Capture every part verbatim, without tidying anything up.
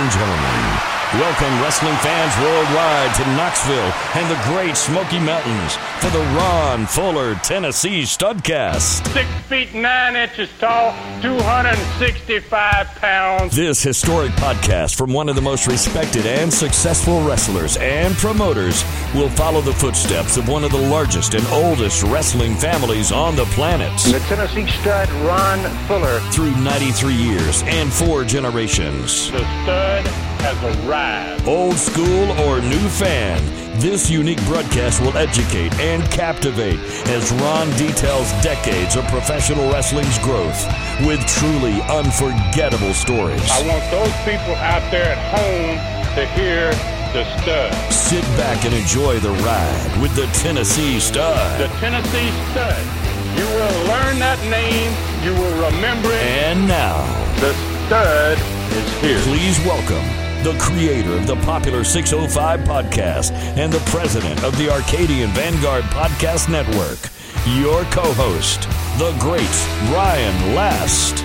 and gentlemen, welcome wrestling fans worldwide to Knoxville and the Great Smoky Mountains for the Ron Fuller Tennessee Studcast. Six feet nine inches tall, two hundred sixty-five pounds. This historic podcast from one of the most respected and successful wrestlers and promoters will follow the footsteps of one of the largest and oldest wrestling families on the planet. The Tennessee Stud, Ron Fuller. Through ninety-three years and four generations. The Stud has arrived. Old school or new fan, this unique broadcast will educate and captivate as Ron details decades of professional wrestling's growth with truly unforgettable stories. I want those people out there at home to hear the Stud. Sit back and enjoy the ride with the Tennessee Stud. The Tennessee Stud. You will learn that name. You will remember it. And now, the Stud is here. Please welcome the creator of the popular six oh five podcast and the president of the Arcadian Vanguard Podcast Network, your co-host, the great Ryan Last.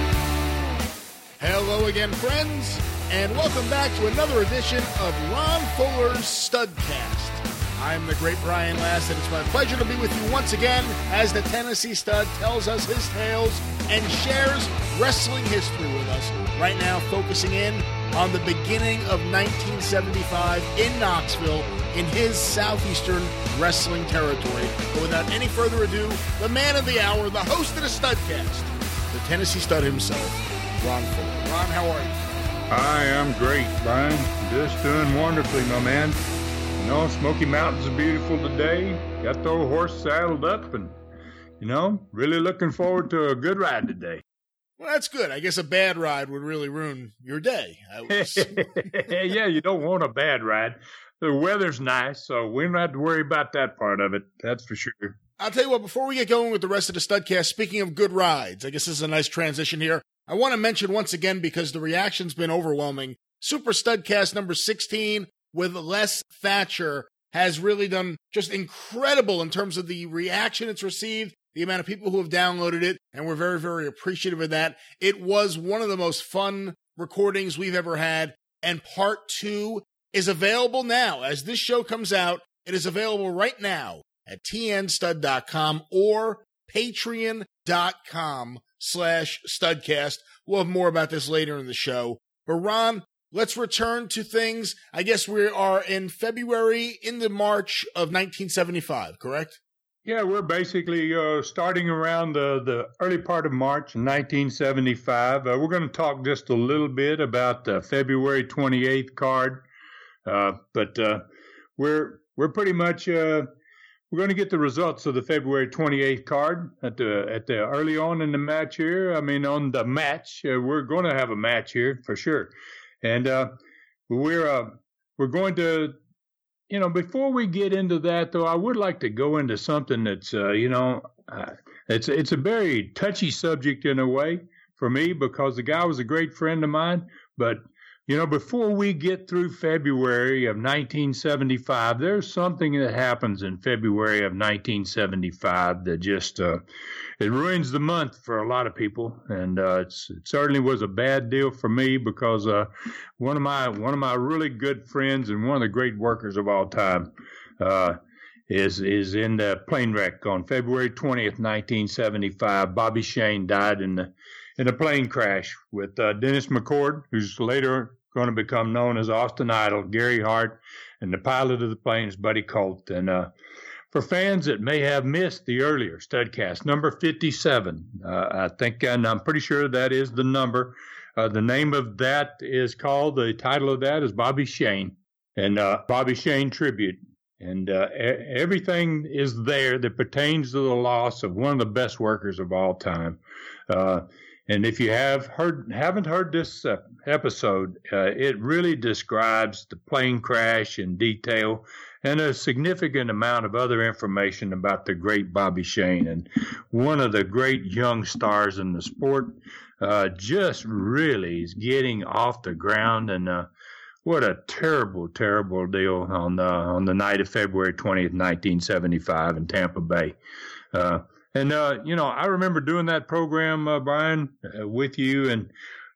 Hello again, friends, and welcome back to another edition of Ron Fuller's Studcast. I'm the great Ryan Last, and it's my pleasure to be with you once again as the Tennessee Stud tells us his tales and shares wrestling history with us. Right now, focusing in on the beginning of nineteen seventy-five in Knoxville in his southeastern wrestling territory. But without any further ado, the man of the hour, the host of the Studcast, the Tennessee Stud himself, Ron Fuller. Ron, how are you? I am great, Brian. Just doing wonderfully, my man. You know, Smoky Mountains are beautiful today. Got the old horse saddled up and, you know, really looking forward to a good ride today. Well, that's good. I guess a bad ride would really ruin your day. I was... Yeah, you don't want a bad ride. The weather's nice, so we don't have to worry about that part of it. That's for sure. I'll tell you what, before we get going with the rest of the Studcast, speaking of good rides, I guess this is a nice transition here. I want to mention once again, because the reaction's been overwhelming, Super Studcast number sixteen with Les Thatcher has really done just incredible in terms of the reaction it's received, the amount of people who have downloaded it, and we're very, very appreciative of that. It was one of the most fun recordings we've ever had, and part two is available now. As this show comes out, it is available right now at t n stud dot com or patreon dot com slash studcast. We'll have more about this later in the show. But Ron, let's return to things. I guess we are in February, into March of nineteen seventy-five, correct? Yeah, we're basically uh, starting around the, the early part of March nineteen seventy-five. Uh, we're going to talk just a little bit about the February twenty-eighth card, uh, but uh, we're we're pretty much uh, we're going to get the results of the February twenty-eighth card at the at the early on in the match here. I mean, on the match, uh, we're going to have a match here for sure, and uh, we're uh, we're going to. You know, before we get into that, though, I would like to go into something that's, uh, you know, uh, it's it's a very touchy subject in a way for me because the guy was a great friend of mine. But, you know, before we get through February of nineteen seventy-five, there's something that happens in February of nineteen seventy-five that just, uh, it ruins the month for a lot of people. And uh, it's, it certainly was a bad deal for me because uh, one of my one of my really good friends and one of the great workers of all time uh, is is in the plane wreck on February twentieth, nineteen seventy-five. Bobby Shane died in the in a plane crash with uh, Dennis McCord, who's later going to become known as Austin Idol, Gary Hart, and the pilot of the plane is Buddy Colt. And uh, for fans that may have missed the earlier Studcast, number fifty-seven, uh, I think, and I'm pretty sure that is the number. Uh, the name of that is called, the title of that is Bobby Shane, and uh, Bobby Shane Tribute. And uh, e- everything is there that pertains to the loss of one of the best workers of all time. Uh, and if you have heard, haven't heard this uh, episode, uh, it really describes the plane crash in detail and a significant amount of other information about the great Bobby Shane, and one of the great young stars in the sport, uh, just really is getting off the ground. And uh, what a terrible, terrible deal on the, on the night of February twentieth, nineteen seventy-five in Tampa Bay. Uh, and, uh, you know, I remember doing that program, uh, Brian, uh, with you, and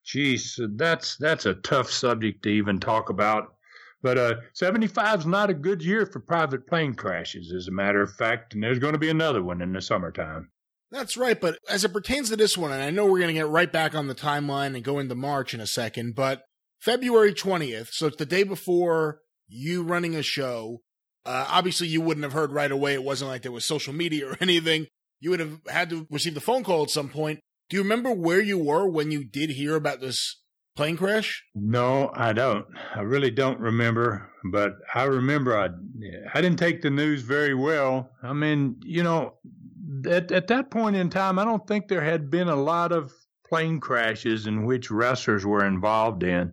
geez, that's that's a tough subject to even talk about. But uh, seventy-five is not a good year for private plane crashes, as a matter of fact, and there's going to be another one in the summertime. That's right, but as it pertains to this one, and I know we're going to get right back on the timeline and go into March in a second, but February twentieth, so it's the day before you running a show. Uh, obviously, you wouldn't have heard right away. It wasn't like there was social media or anything. You would have had to receive the phone call at some point. Do you remember where you were when you did hear about this plane crash? No, I don't. I really don't remember, but I remember I, I didn't take the news very well. I mean, you know, at, at that point in time, I don't think there had been a lot of plane crashes in which wrestlers were involved in.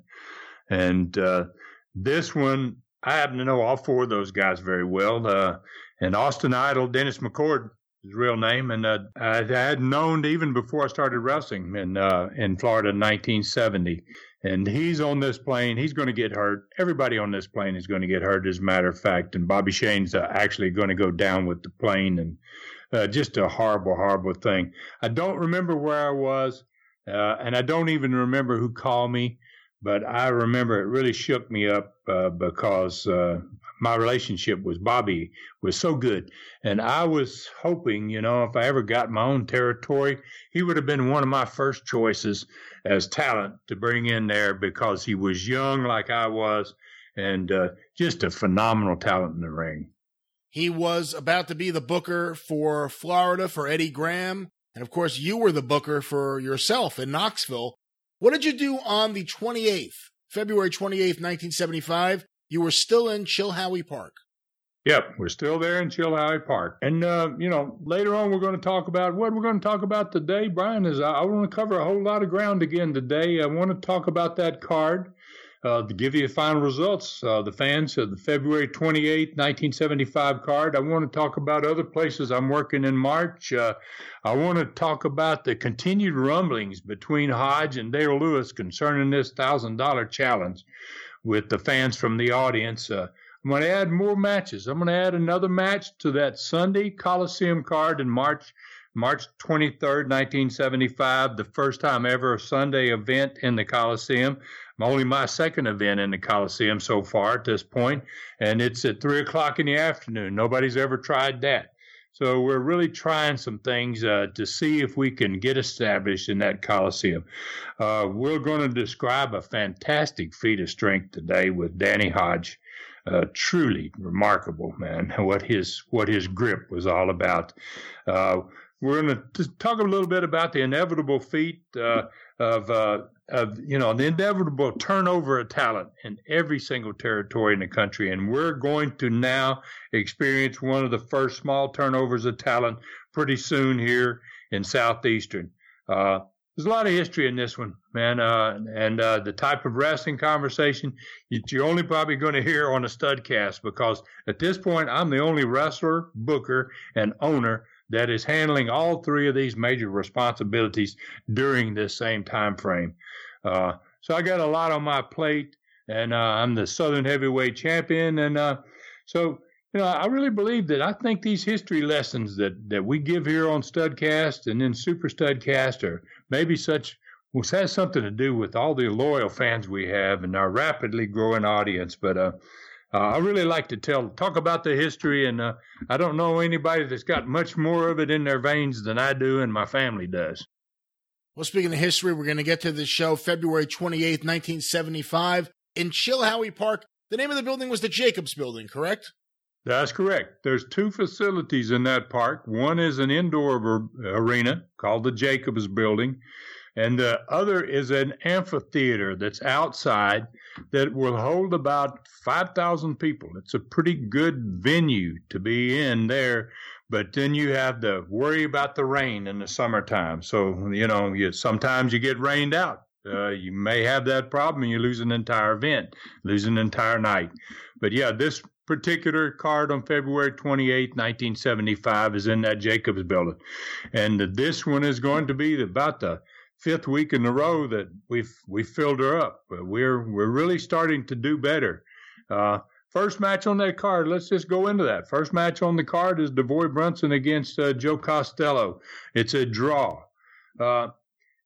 And uh, this one, I happen to know all four of those guys very well. Uh, and Austin Idol, Dennis McCord, his real name, and uh, I, I had known even before I started wrestling in uh, in Florida in nineteen seventy. And he's on this plane. He's going to get hurt. Everybody on this plane is going to get hurt, as a matter of fact. And Bobby Shane's uh, actually going to go down with the plane, and uh, just a horrible, horrible thing. I don't remember where I was, uh, and I don't even remember who called me. But I remember it really shook me up uh, because uh, my relationship with Bobby was so good. And I was hoping, you know, if I ever got my own territory, he would have been one of my first choices as talent to bring in there, because he was young like I was, and uh, just a phenomenal talent in the ring. He was about to be the booker for Florida for Eddie Graham. And, of course, you were the booker for yourself in Knoxville. What did you do on the twenty-eighth, February twenty-eighth, nineteen seventy-five? You were still in Chilhowie Park. Yep, we're still there in Chilhowie Park. And, uh, you know, later on we're going to talk about, what we're going to talk about today, Brian, is I, I want to cover a whole lot of ground again today. I want to talk about that card, uh, to give you the final results, uh, the fans of the February twenty-eighth, nineteen seventy-five card. I want to talk about other places I'm working in March. Uh, I want to talk about the continued rumblings between Hodge and Dale Lewis concerning this one thousand dollars challenge with the fans from the audience. Uh, I'm going to add more matches. I'm going to add another match to that Sunday Coliseum card in March, March twenty-third, nineteen seventy-five, the first time ever a Sunday event in the Coliseum. Only my second event in the Coliseum so far at this point, and it's at three o'clock in the afternoon. Nobody's ever tried that. So we're really trying some things uh, to see if we can get established in that Coliseum. Uh, we're going to describe a fantastic feat of strength today with Danny Hodge. Uh, truly remarkable, man, what his what his grip was all about. Uh, we're going to talk a little bit about the inevitable feat uh, of, uh, of, you know, the inevitable turnover of talent in every single territory in the country. And we're going to now experience one of the first small turnovers of talent pretty soon here in Southeastern. Uh, there's a lot of history in this one, man. Uh, and uh, the type of wrestling conversation you're only probably going to hear on a Studcast, because at this point, I'm the only wrestler, booker, and owner that is handling all three of these major responsibilities during this same time frame. Uh, so I got a lot on my plate, and uh, I'm the Southern Heavyweight Champion. And uh, so, you know, I really believe that I think these history lessons that, that we give here on Studcast and then Super Studcast are maybe such, well, has something to do with all the loyal fans we have and our rapidly growing audience. But uh, Uh, I really like to tell, talk about the history, and uh, I don't know anybody that's got much more of it in their veins than I do and my family does. Well, speaking of history, we're going to get to the show February twenty-eighth, nineteen seventy-five in Chilhowie Park. The name of the building was the Jacobs Building, correct? That's correct. There's two facilities in that park. One is an indoor arena called the Jacobs Building, and the other is an amphitheater that's outside that will hold about five thousand people. It's a pretty good venue to be in there, but then you have to worry about the rain in the summertime. So, you know, you, sometimes you get rained out. Uh, you may have that problem and you lose an entire event, lose an entire night. But yeah, this particular card on February twenty-eighth, nineteen seventy-five is in that Jacobs Building. And this one is going to be about the fifth week in a row that we've we filled her up. We're we're really starting to do better. Uh, first match on that card, let's just go into that. First match on the card is Devoy Brunson against uh, Joe Costello. It's a draw. Uh,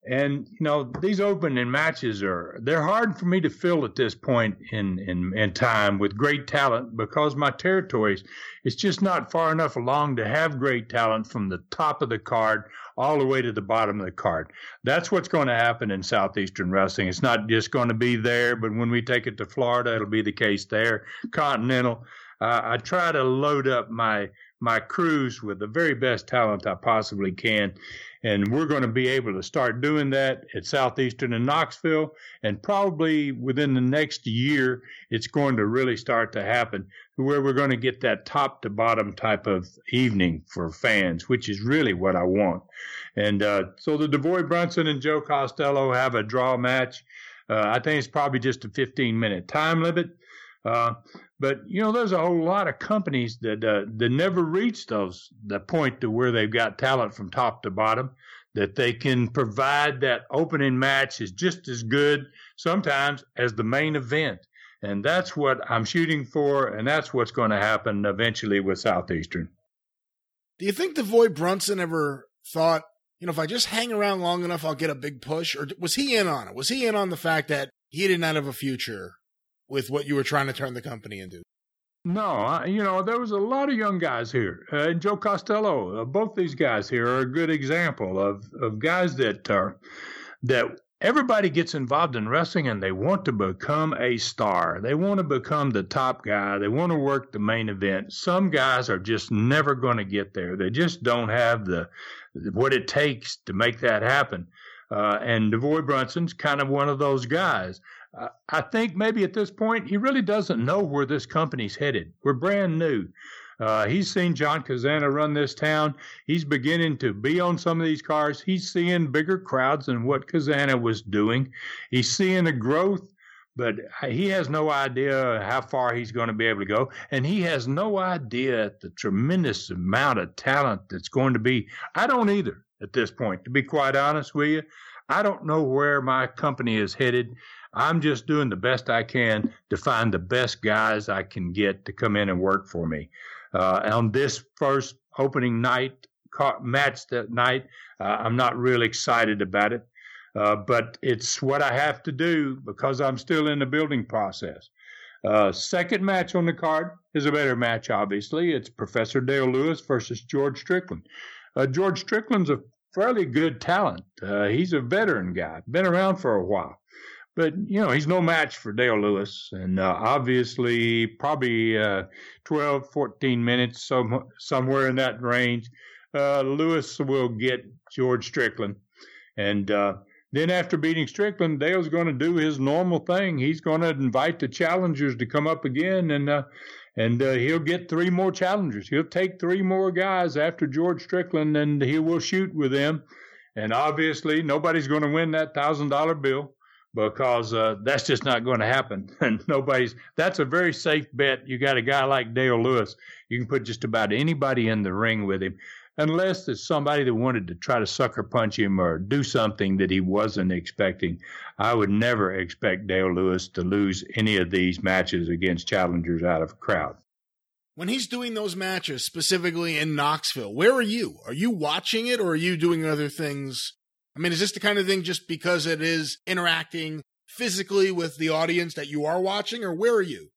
And, you know, these opening matches are, they're hard for me to fill at this point in, in, in time with great talent because my territories, it's just not far enough along to have great talent from the top of the card all the way to the bottom of the card. That's what's going to happen in Southeastern Wrestling. It's not just going to be there, but when we take it to Florida, it'll be the case there. Continental, uh, I try to load up my my crews with the very best talent I possibly can. And we're going to be able to start doing that at Southeastern and Knoxville. And probably within the next year, it's going to really start to happen where we're going to get that top to bottom type of evening for fans, which is really what I want. And uh, so the DeVoy Brunson and Joe Costello have a draw match. Uh, I think it's probably just a fifteen minute time limit. Uh, but, you know, there's a whole lot of companies that uh, that never reach those the point to where they've got talent from top to bottom, that they can provide that opening match is just as good sometimes as the main event. And that's what I'm shooting for, and that's what's going to happen eventually with Southeastern. Do you think DeVoy Brunson ever thought, you know, if I just hang around long enough, I'll get a big push? Or was he in on it? Was he in on the fact that he did not have a future with what you were trying to turn the company into? No, I, you know, there was a lot of young guys here. Uh, and Joe Costello, uh, both these guys here are a good example of, of guys that are, that everybody gets involved in wrestling and they want to become a star. They want to become the top guy. They want to work the main event. Some guys are just never going to get there. They just don't have the what it takes to make that happen. Uh, and DeVoy Brunson's kind of one of those guys. I think maybe at this point, he really doesn't know where this company's headed. We're brand new. Uh, he's seen John Kazana run this town. He's beginning to be on some of these cars. He's seeing bigger crowds than what Kazana was doing. He's seeing the growth, but he has no idea how far he's going to be able to go. And he has no idea the tremendous amount of talent that's going to be. I don't either at this point, to be quite honest with you. I don't know where my company is headed. I'm just doing the best I can to find the best guys I can get to come in and work for me. Uh, on this first opening night match that night, uh, I'm not really excited about it, uh, but it's what I have to do because I'm still in the building process. Uh, second match on the card is a better match, obviously. It's Professor Dale Lewis versus George Strickland. Uh, George Strickland's a fairly good talent. Uh, he's a veteran guy, been around for a while. But, you know, he's no match for Dale Lewis. And uh, obviously, probably uh, twelve, fourteen minutes, some, somewhere in that range, uh, Lewis will get George Strickland. And uh, then after beating Strickland, Dale's going to do his normal thing. He's going to invite the challengers to come up again, and uh, and uh, he'll get three more challengers. He'll take three more guys after George Strickland, and he will shoot with them. And obviously, nobody's going to win that one thousand dollar bill, because uh, that's just not going to happen. And nobody's, that's a very safe bet. You got a guy like Dale Lewis, you can put just about anybody in the ring with him, unless it's somebody that wanted to try to sucker punch him or do something that he wasn't expecting. I would never expect Dale Lewis to lose any of these matches against challengers out of a crowd. When he's doing those matches, specifically in Knoxville, where are you? Are you watching it, or are you doing other things? I mean, is this the kind of thing just because it is interacting physically with the audience that you are watching, or where are you?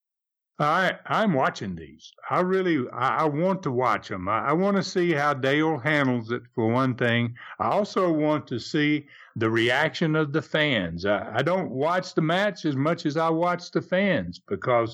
I, I'm watching these. I really, I, I want to watch them. I, I want to see how Dale handles it, for one thing. I also want to see the reaction of the fans. I, I don't watch the match as much as I watch the fans, because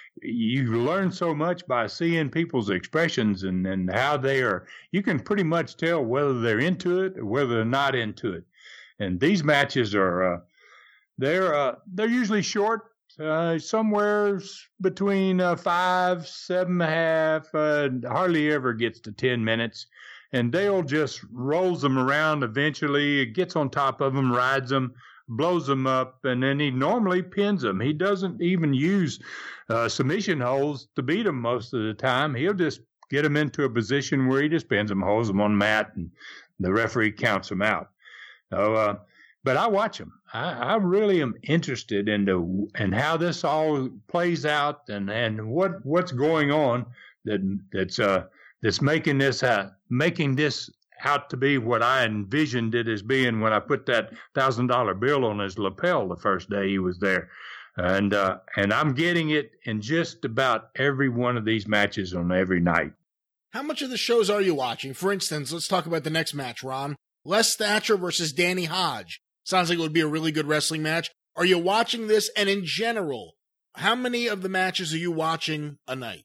you learn so much by seeing people's expressions and, and how they are. You can pretty much tell whether they're into it or whether they're not into it. And these matches are, uh, they're, uh, they're usually short, uh, somewhere between uh, five, seven and a half, uh, hardly ever gets to ten minutes. And Dale just rolls them around eventually, gets on top of them, rides them, blows them up, and then he normally pins them. He doesn't even use uh, submission holds to beat them most of the time. He'll just get them into a position where he just pins them, holds them on the mat, and the referee counts them out. So, uh, but I watch them. I, I really am interested in the, in how this all plays out, and, and what what's going on that that's uh that's making this uh, making this out to be what I envisioned it as being when I put that one thousand dollar bill on his lapel the first day he was there. And uh, and I'm getting it in just about every one of these matches on every night. How much of the shows are you watching? For instance, let's talk about the next match, Ron. Les Thatcher versus Danny Hodge. Sounds like it would be a really good wrestling match. Are you watching this? And in general, how many of the matches are you watching a night?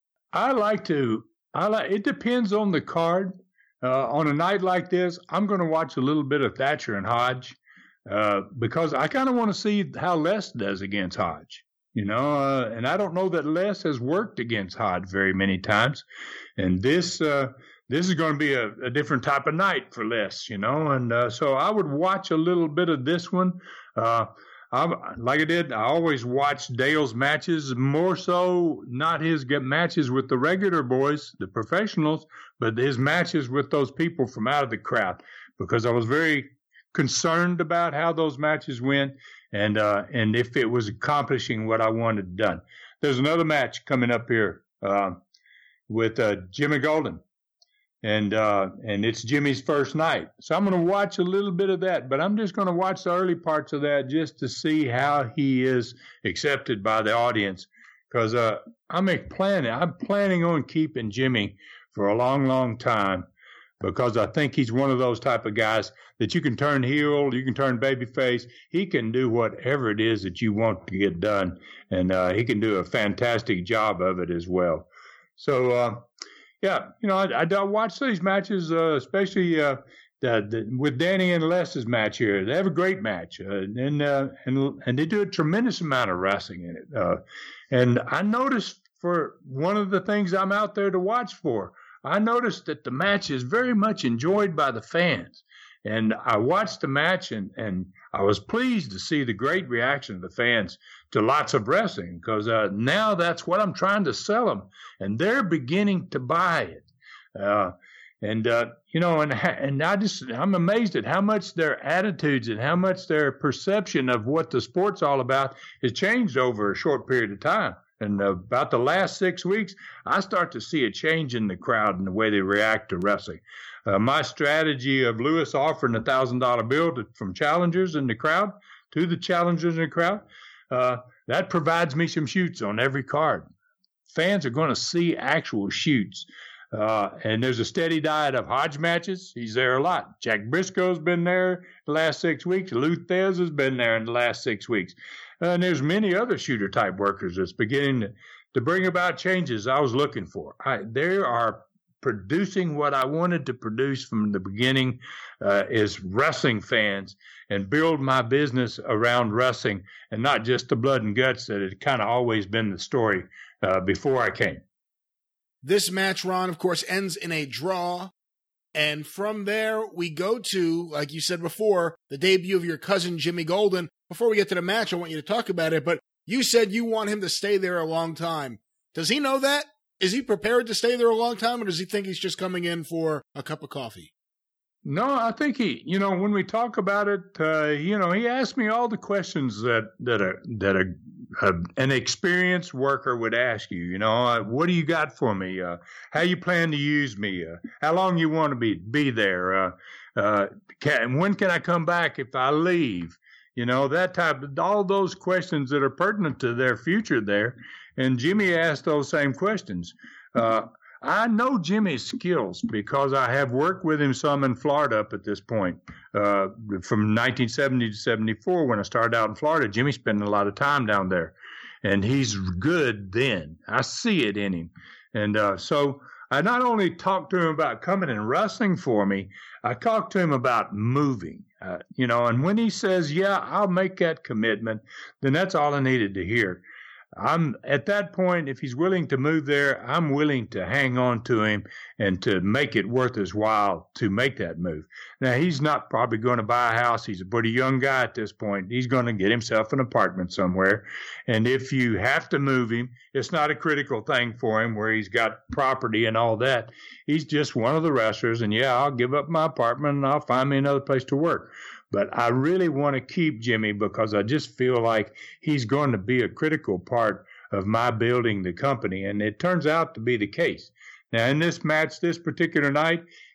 I like to, I like, it depends on the card. Uh, on a night like this, I'm going to watch a little bit of Thatcher and Hodge uh, because I kind of want to see how Les does against Hodge. You know, uh, and I don't know that Les has worked against Hodge very many times. And this uh, this is going to be a, a different type of night for Les, you know. And uh, so I would watch a little bit of this one. Uh, I, like I did, I always watch Dale's matches, more so not his get matches with the regular boys, the professionals, but his matches with those people from out of the crowd, because I was very concerned about how those matches went and uh, and if it was accomplishing what I wanted done. There's another match coming up here uh, with uh, Jimmy Golden. And uh, and it's Jimmy's first night. So I'm going to watch a little bit of that, but I'm just going to watch the early parts of that just to see how he is accepted by the audience. Because uh, I'm planning, I'm planning on keeping Jimmy for a long, long time, because I think he's one of those type of guys that you can turn heel, you can turn babyface. He can do whatever it is that you want to get done, and uh, he can do a fantastic job of it as well. So. Uh, Yeah, you know, I, I watch these matches, uh, especially uh, the, the, with Danny and Les's match here. They have a great match, uh, and uh, and and they do a tremendous amount of wrestling in it. Uh, and I noticed for one of the things I'm out there to watch for, I noticed that the match is very much enjoyed by the fans. And I watched the match, and, and I was pleased to see the great reaction of the fans to lots of wrestling, because uh, now that's what I'm trying to sell them, and they're beginning to buy it. Uh, and, uh, you know, and and I just, I'm amazed at how much their attitudes and how much their perception of what the sport's all about has changed over a short period of time. And uh, about the last six weeks, I start to see a change in the crowd and the way they react to wrestling. Uh, my strategy of Lewis offering a one thousand dollar bill to, from challengers in the crowd to the challengers in the crowd, uh, that provides me some shoots on every card. Fans are going to see actual shoots. Uh, and there's a steady diet of Hodge matches. He's there a lot. Jack Briscoe's been there the last six weeks. Lou Thez has been there in the last six weeks. Uh, and there's many other shooter-type workers that's beginning to, to bring about changes I was looking for. I, there are producing what I wanted to produce from the beginning uh, is wrestling fans, and build my business around wrestling and not just the blood and guts that had kind of always been the story uh, before I came. This match, Ron, of course, ends in a draw. And from there, we go to, like you said before, the debut of your cousin, Jimmy Golden. Before we get to the match, I want you to talk about it, but you said you want him to stay there a long time. Does he know that? Is he prepared to stay there a long time, or does he think he's just coming in for a cup of coffee? No, I think he, you know, when we talk about it, uh, you know, he asked me all the questions that, that, a, that a, a, an experienced worker would ask you, you know, uh, what do you got for me? Uh, how you plan to use me? Uh, how long you want to be, be there? Uh, uh, can, when can I come back if I leave? You know, that type of, all those questions that are pertinent to their future there. And Jimmy asked those same questions. Uh, I know Jimmy's skills because I have worked with him some in Florida up at this point. Uh, from nineteen seventy to seventy-four, when I started out in Florida, Jimmy spent a lot of time down there. And he's good then. I see it in him. And uh, so I not only talked to him about coming and wrestling for me, I talked to him about moving. Uh, you know, and when he says, yeah, I'll make that commitment, then that's all I needed to hear. I'm at that point, if he's willing to move there, I'm willing to hang on to him and to make it worth his while to make that move. Now, he's not probably going to buy a house. He's a pretty young guy at this point. He's going to get himself an apartment somewhere. And if you have to move him, it's not a critical thing for him where he's got property and all that. He's just one of the wrestlers. And yeah, I'll give up my apartment and I'll find me another place to work. But I really want to keep Jimmy because I just feel like he's going to be a critical part of my building the company. And it turns out to be the case. Now, in this match, this particular night,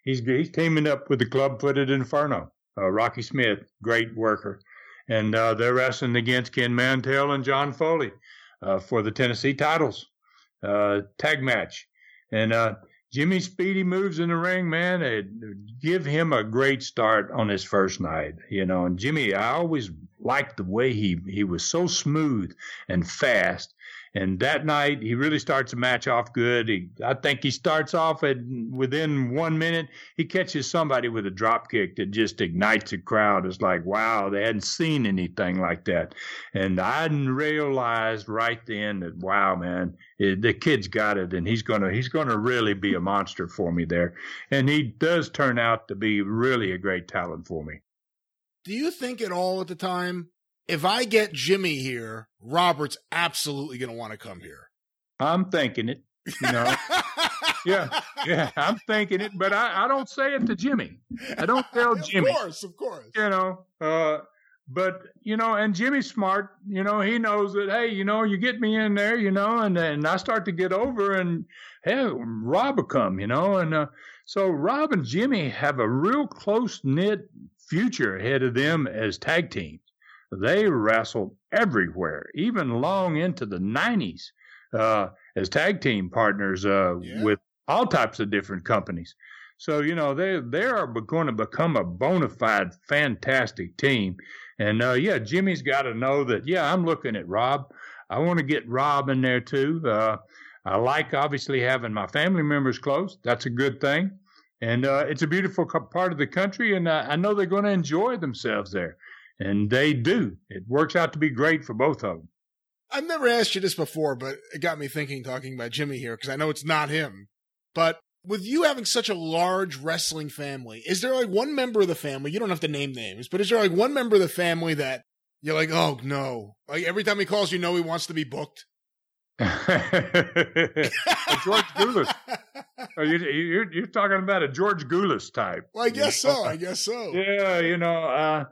he's he's teaming up with the Club-Footed Inferno. Uh, Rocky Smith, great worker, and uh, they're wrestling against Ken Mantell and John Foley uh, for the Tennessee titles uh, tag match. And uh, Jimmy Speedy moves in the ring, man. It, give him a great start on his first night, you know. And Jimmy, I always liked the way he he was so smooth and fast. And that night, he really starts the match off good. He, I think he starts off at within one minute, he catches somebody with a drop kick that just ignites the crowd. It's like, wow, they hadn't seen anything like that. And I realized right then that, wow, man, it, the kid's got it, and he's gonna he's gonna really be a monster for me there. And he does turn out to be really a great talent for me. Do you think at all at the time, if I get Jimmy here, Robert's absolutely going to want to come here? I'm thinking it, you know. yeah, yeah, I'm thinking it, but I, I don't say it to Jimmy. I don't tell Jimmy. Of course, of course. You know, uh, but, you know, and Jimmy's smart. You know, he knows that, hey, you know, you get me in there, you know, and and I start to get over, and, hey, Rob will come, you know. And uh, so Rob and Jimmy have a real close-knit future ahead of them as tag teams. They wrestled everywhere, even long into the nineties, uh, as tag team partners uh, yeah. with all types of different companies. So, you know, they they are going to become a bona fide, fantastic team. And, uh, yeah, Jimmy's got to know that, yeah, I'm looking at Rob. I want to get Rob in there, too. Uh, I like, obviously, having my family members close. That's a good thing. And uh, it's a beautiful part of the country, and uh, I know they're going to enjoy themselves there. And they do. It works out to be great for both of them. I've never asked you this before, but it got me thinking talking about Jimmy here, because I know it's not him. But with you having such a large wrestling family, is there like one member of the family, you don't have to name names, but is there like one member of the family that you're like, oh, no. Like every time he calls, you know he wants to be booked? George Goulas. Oh, you, you're, you're talking about a George Goulas type. Well, I guess so. I guess so. Yeah, you know, uh,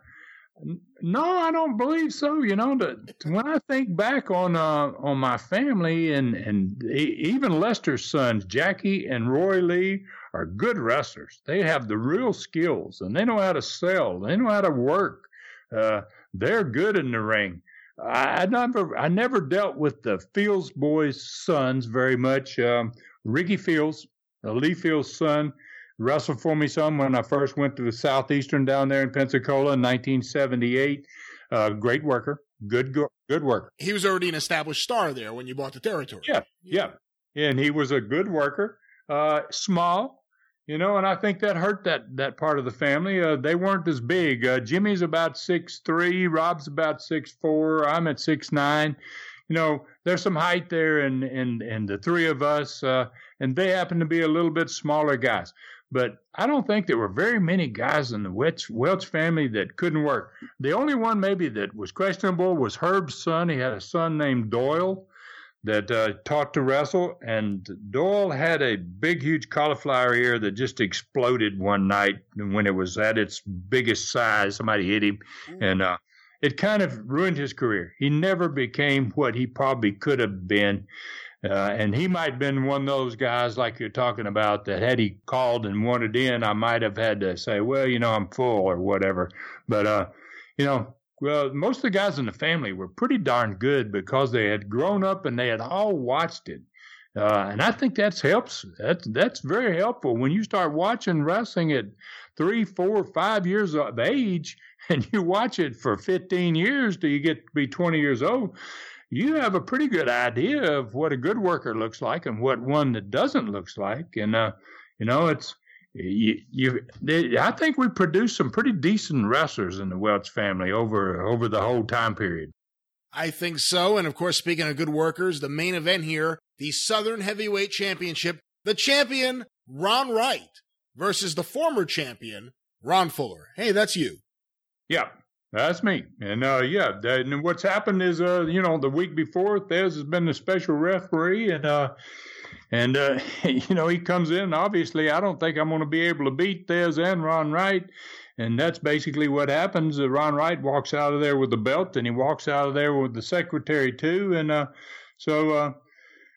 no, I don't believe so. You know, the, when I think back on uh, on my family and, and even Lester's sons, Jackie and Roy Lee, are good wrestlers. They have the real skills, and they know how to sell. They know how to work. Uh, they're good in the ring. I, I never I never dealt with the Fields boys' sons very much. Um, Ricky Fields, Lee Fields' son, wrestled for me some when I first went to the Southeastern down there in Pensacola in nineteen seventy-eight. Uh, great worker, good good worker. He was already an established star there when you bought the territory. Yeah, yeah, yeah. And he was a good worker, uh, small, you know, and I think that hurt that that part of the family. Uh, they weren't as big. Uh, Jimmy's about six three, Rob's about six four, I'm at six nine. You know, there's some height there in, in, in the three of us, uh, and they happen to be a little bit smaller guys. But I don't think there were very many guys in the Welch, Welch family that couldn't work. The only one maybe that was questionable was Herb's son. He had a son named Doyle that uh, taught to wrestle, and Doyle had a big, huge cauliflower ear that just exploded one night when it was at its biggest size. Somebody hit him, and uh, it kind of ruined his career. He never became what he probably could have been. Uh, and he might have been one of those guys like you're talking about that had he called and wanted in, I might have had to say, well, you know, I'm full or whatever. But, uh, you know, well, most of the guys in the family were pretty darn good because they had grown up and they had all watched it. Uh, and I think that's helps. That's, that's very helpful. When you start watching wrestling at three, four, five years of age and you watch it for fifteen years till you get to be twenty years old, you have a pretty good idea of what a good worker looks like and what one that doesn't looks like. And, uh, you know, it's, you, you, they, I think we produced some pretty decent wrestlers in the Welch family over, over the whole time period. I think so. And of course, speaking of good workers, the main event here, the Southern Heavyweight Championship, the champion, Ron Wright, versus the former champion, Ron Fuller. Hey, that's you. Yeah. That's me. And, uh, yeah, that, and what's happened is, uh, you know, the week before, Thez has been the special referee, and, uh, and uh, you know, he comes in, and obviously, I don't think I'm going to be able to beat Thez and Ron Wright, and that's basically what happens. Uh, Ron Wright walks out of there with the belt, and he walks out of there with the secretary, too, and uh, so, uh,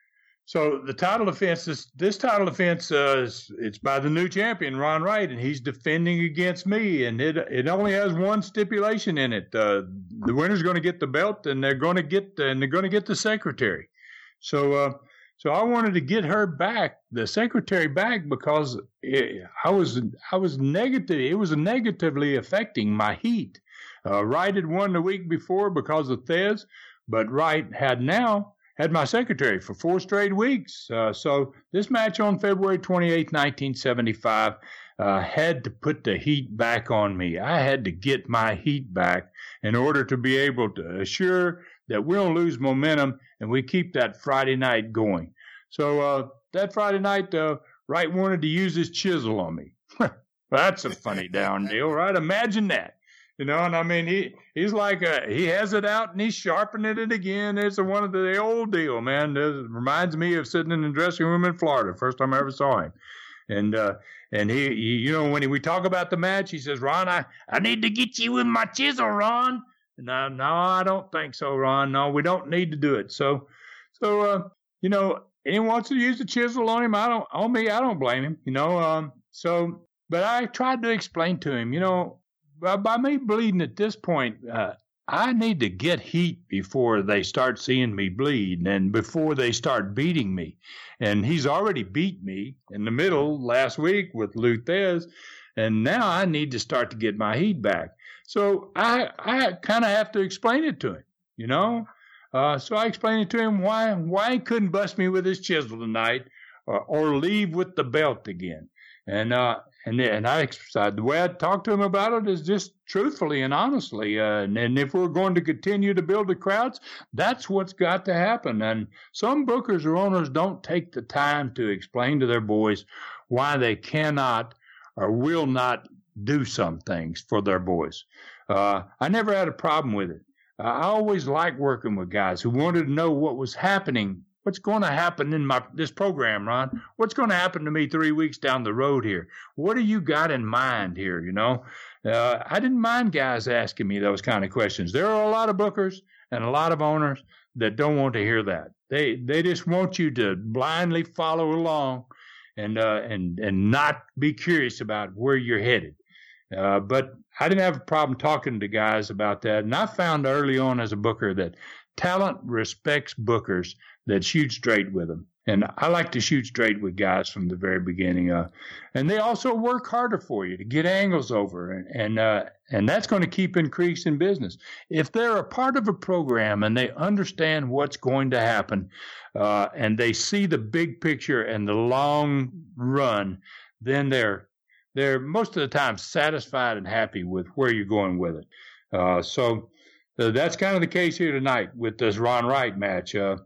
So the title defense, this, this title defense, uh, is, it's by the new champion, Ron Wright, and he's defending against me. And it it only has one stipulation in it. Uh, the winner's going to get the belt, and they're going to get and they're going to get the secretary. So uh, so I wanted to get her back, the secretary back, because it, I was I was negative. It was negatively affecting my heat. Uh, Wright had won the week before because of Thez, but Wright had now. Had my secretary for four straight weeks. Uh, so this match on February twenty-eighth, nineteen seventy-five, uh, had to put the heat back on me. I had to get my heat back in order to be able to assure that we don't lose momentum and we keep that Friday night going. So uh, that Friday night, uh, Wright wanted to use his chisel on me. That's a funny down deal, right? Imagine that. You know, and I mean, he he's like, a, he has it out and he's sharpening it again. It's a, one of the, the old deal, man. It reminds me of sitting in the dressing room in Florida, first time I ever saw him. And, uh, and he, he, you know, when he, we talk about the match, he says, Ron, I, I need to get you with my chisel, Ron. No, no, I don't think so, Ron. No, we don't need to do it. So, so, uh, you know, anyone wants to use the chisel on him, I don't, on me, I don't blame him, you know. Um, so, but I tried to explain to him, you know, By, by me bleeding at this point, uh, I need to get heat before they start seeing me bleed and before they start beating me. And he's already beat me in the middle last week with Lou Thez, and now I need to start to get my heat back. So I I kind of have to explain it to him, you know. Uh, so I explained it to him why why he couldn't bust me with his chisel tonight or, or leave with the belt again. And uh, and and I the way I talked to him about it is just truthfully and honestly. Uh, and, and if we're going to continue to build the crowds, that's what's got to happen. And some bookers or owners don't take the time to explain to their boys why they cannot or will not do some things for their boys. Uh, I never had a problem with it. Uh, I always liked working with guys who wanted to know what was happening. What's going to happen in my this program, Ron? What's going to happen to me three weeks down the road here? What do you got in mind here, you know? Uh, I didn't mind guys asking me those kind of questions. There are a lot of bookers and a lot of owners that don't want to hear that. They they just want you to blindly follow along and uh, and and not be curious about where you're headed. Uh, but I didn't have a problem talking to guys about that. And I found early on as a booker that talent respects bookers that shoot straight with them. And I like to shoot straight with guys from the very beginning. Uh, and they also work harder for you to get angles over. And and, uh, and that's going to keep increasing business. If they're a part of a program and they understand what's going to happen uh, and they see the big picture and the long run, then they're they're most of the time satisfied and happy with where you're going with it. Uh, so uh, that's kind of the case here tonight with this Ron Wright match. Uh,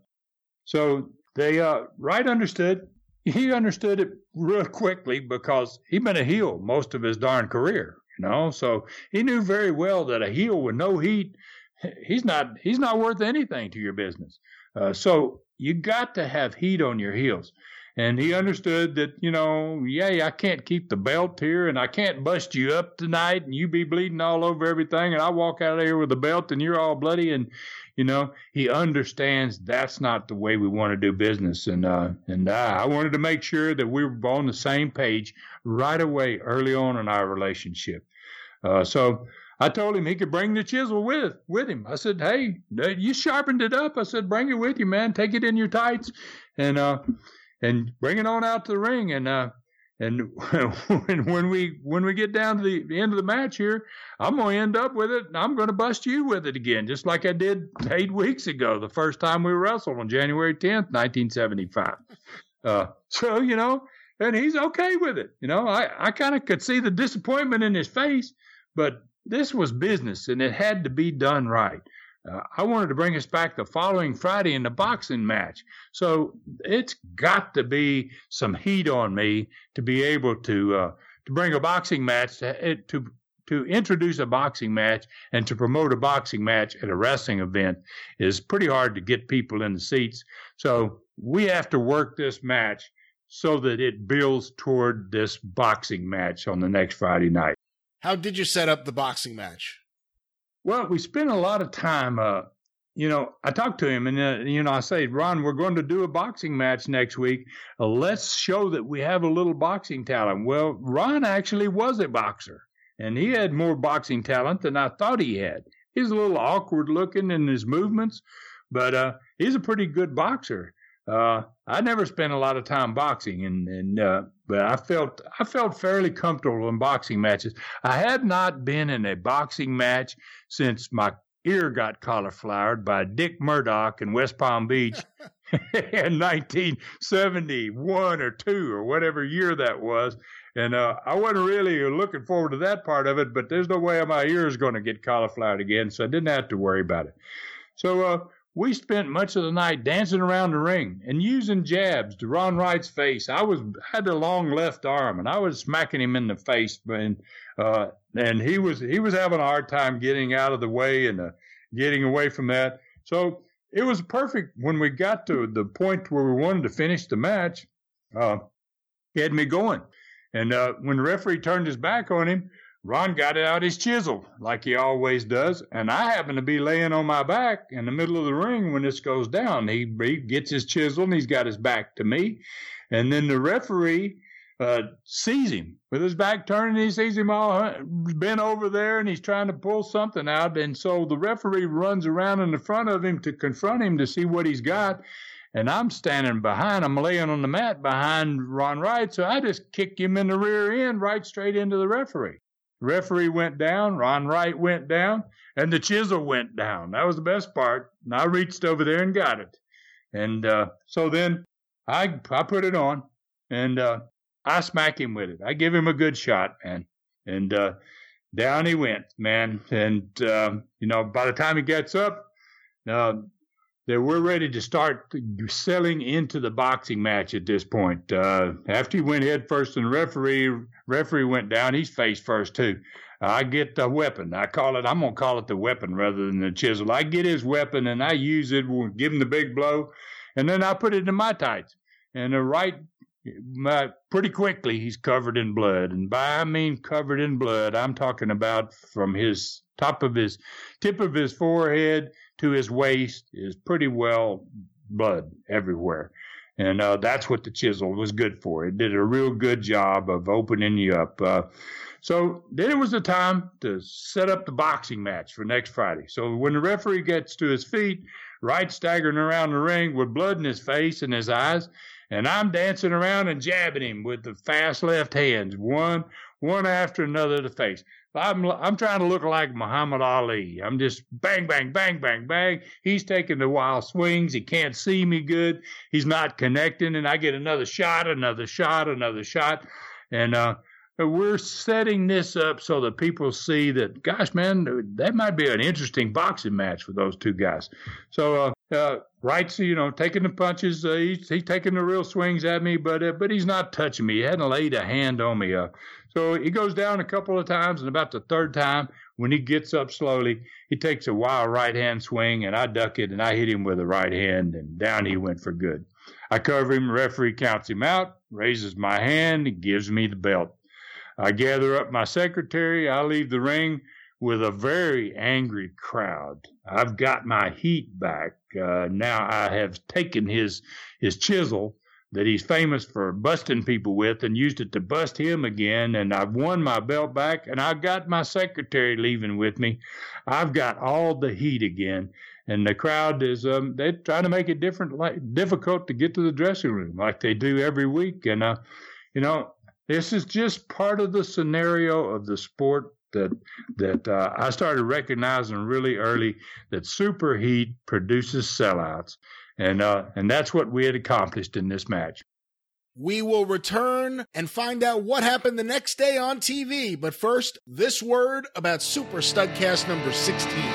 so they uh, Wright understood. He understood it real quickly because he'd been a heel most of his darn career, you know. So he knew very well that a heel with no heat, he's not he's not worth anything to your business. Uh, so you got to have heat on your heels. And he understood that, you know, yeah, I can't keep the belt here and I can't bust you up tonight and you be bleeding all over everything and I walk out of here with the belt and you're all bloody. And, you know, he understands that's not the way we want to do business. And uh, and uh, I wanted to make sure that we were on the same page right away early on in our relationship. Uh, so I told him he could bring the chisel with with him. I said, hey, you sharpened it up. I said, bring it with you, man. Take it in your tights. And, uh, And bring it on out to the ring, and uh, and when we when we get down to the, the end of the match here, I'm gonna end up with it, and I'm gonna bust you with it again, just like I did eight weeks ago, the first time we wrestled on January tenth, nineteen seventy-five. Uh, so you know, and he's okay with it. You know, I I kind of could see the disappointment in his face, but this was business, and it had to be done right. Uh, I wanted to bring us back the following Friday in the boxing match. So it's got to be some heat on me to be able to uh, to bring a boxing match, to, to to introduce a boxing match and to promote a boxing match at a wrestling event is pretty hard to get people in the seats. So we have to work this match so that it builds toward this boxing match on the next Friday night. How did you set up the boxing match? Well, we spent a lot of time uh, you know, I talked to him and, uh, you know, I say, Ron, we're going to do a boxing match next week. Uh, let's show that we have a little boxing talent. Well, Ron actually was a boxer, and he had more boxing talent than I thought he had. He's a little awkward looking in his movements, but uh, he's a pretty good boxer. Uh, I never spent a lot of time boxing, and, and uh, but I felt I felt fairly comfortable in boxing matches. I had not been in a boxing match since my ear got cauliflowered by Dick Murdoch in West Palm Beach in nineteen seventy-one or two or whatever year that was. And uh, I wasn't really looking forward to that part of it, but there's no way my ear is going to get cauliflowered again, so I didn't have to worry about it. So uh, we spent much of the night dancing around the ring and using jabs to Ron Wright's face. I was had a long left arm, and I was smacking him in the face, and uh, and he was he was having a hard time getting out of the way and uh, getting away from that. So it was perfect when we got to the point where we wanted to finish the match. Uh, he had me going. And uh, when the referee turned his back on him, Ron got out his chisel like he always does. And I happened to be laying on my back in the middle of the ring when this goes down. He, he gets his chisel and he's got his back to me. And then the referee uh, sees him with his back turned. He sees him all bent over there and he's trying to pull something out. And so the referee runs around in the front of him to confront him to see what he's got. And I'm standing behind, I'm laying on the mat behind Ron Wright, so I just kicked him in the rear end right straight into the referee. The referee went down, Ron Wright went down, and the chisel went down. That was the best part. And I reached over there and got it. And uh, so then I I put it on, and uh, I smack him with it. I give him a good shot, man. And uh, down he went, man. And, uh, you know, by the time he gets up, uh, that we're ready to start selling into the boxing match at this point. Uh, after he went head first and the referee, referee went down, he's face first too. I get the weapon. I call it, I'm going to call it the weapon rather than the chisel. I get his weapon and I use it, we'll give him the big blow, and then I put it in my tights. And the right, my, pretty quickly, he's covered in blood. And by I mean covered in blood, I'm talking about from his top of his, tip of his forehead to his waist is pretty well blood everywhere. And uh, that's what the chisel was good for. It did a real good job of opening you up. Uh, so then it was the time to set up the boxing match for next Friday. So when the referee gets to his feet, Wright staggering around the ring with blood in his face and his eyes, and I'm dancing around and jabbing him with the fast left hands, one one after another to the face. I'm I'm trying to look like Muhammad Ali. I'm just bang, bang, bang, bang, bang. He's taking the wild swings. He can't see me good. He's not connecting, and I get another shot, another shot, another shot. And uh, we're setting this up so that people see that, gosh, man, that might be an interesting boxing match with those two guys. So uh, uh, Wright's, you know, taking the punches. Uh, he's, he's taking the real swings at me, but uh, but he's not touching me. He hadn't laid a hand on me. Uh, so he goes down a couple of times, and about the third time, when he gets up slowly, he takes a wild right-hand swing, and I duck it, and I hit him with a right hand, and down he went for good. I cover him. The referee counts him out, raises my hand, and gives me the belt. I gather up my secretary. I leave the ring with a very angry crowd. I've got my heat back. Uh, now I have taken his his chisel that he's famous for busting people with and used it to bust him again, and I've won my belt back, and I've got my secretary leaving with me. I've got all the heat again, and the crowd is um, they're trying to make it different, like, difficult to get to the dressing room like they do every week. And, uh, you know, this is just part of the scenario of the sport that that uh, I started recognizing really early, that superheat produces sellouts. And uh, and that's what we had accomplished in this match. We will return and find out what happened the next day on T V. But first, this word about Super Studcast number sixteen.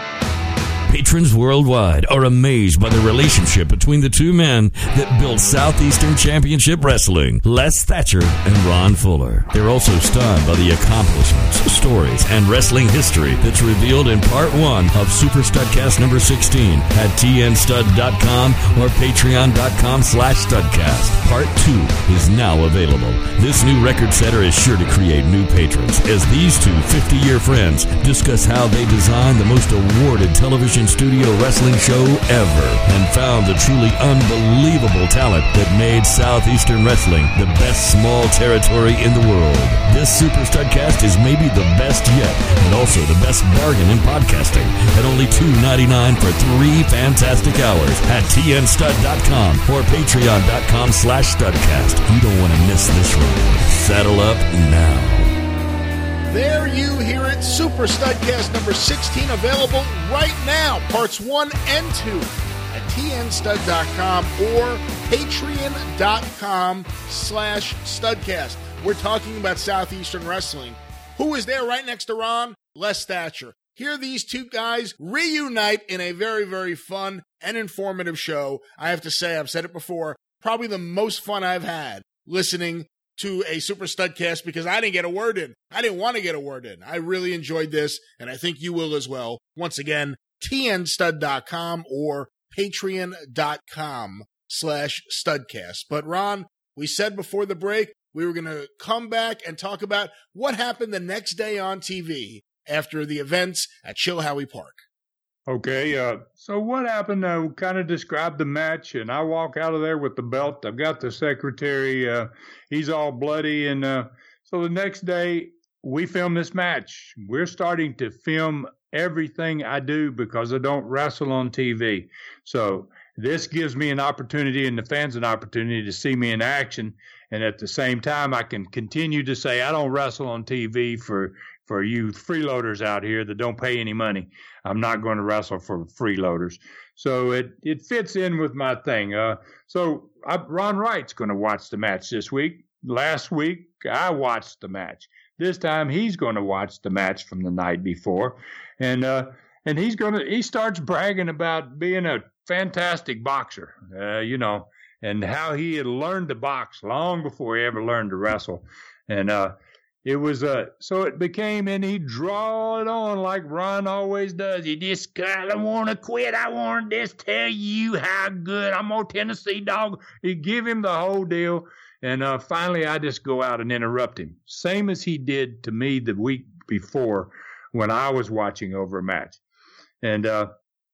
Patrons worldwide are amazed by the relationship between the two men that built Southeastern Championship Wrestling, Les Thatcher and Ron Fuller. They're also stunned by the accomplishments, stories, and wrestling history that's revealed in part one of Super Studcast number sixteen at T N stud dot com or patreon.com slash studcast. Part two is now available. This new record setter is sure to create new patrons as these two fifty-year friends discuss how they designed the most awarded television in-studio wrestling show ever and found the truly unbelievable talent that made Southeastern Wrestling the best small territory in the world. This Super Studcast is maybe the best yet and also the best bargain in podcasting at only two dollars and ninety-nine cents for three fantastic hours at T N stud dot com or patreon.com slash studcast. You don't want to miss this ride. Saddle up now. There you hear it, Super Studcast number sixteen, available right now, parts one and two at T N stud dot com or patreon.com slash studcast. We're talking about Southeastern Wrestling. Who is there right next to Ron? Les Thatcher. Hear these two guys reunite in a very, very fun and informative show. I have to say, I've said it before, probably the most fun I've had listening to a Super Studcast because I didn't get a word in. I didn't want to get a word in. I really enjoyed this, and I think you will as well. Once again, T N stud dot com or patreon.com slash studcast. But Ron, we said before the break, we were going to come back and talk about what happened the next day on T V after the events at Chilhowie Park. Okay, uh, so what happened? I kind of described the match, and I walk out of there with the belt. I've got the secretary. Uh, he's all bloody. And uh, so the next day, we film this match. We're starting to film everything I do because I don't wrestle on T V. So this gives me an opportunity and the fans an opportunity to see me in action. And at the same time, I can continue to say I don't wrestle on T V for For you freeloaders out here that don't pay any money. I'm not going to wrestle for freeloaders. So it, it fits in with my thing. Uh, so I, Ron Wright's going to watch the match this week. Last week, I watched the match. This time, he's going to watch the match from the night before. And uh, and he's going to he starts bragging about being a fantastic boxer, uh, you know, and how he had learned to box long before he ever learned to wrestle. And uh It was, uh, so it became, and he draw it on like Ron always does. He just kind of want to quit. I want to just tell you how good I'm on Tennessee dog. He give him the whole deal. And uh, finally, I just go out and interrupt him. Same as he did to me the week before when I was watching over a match. And uh,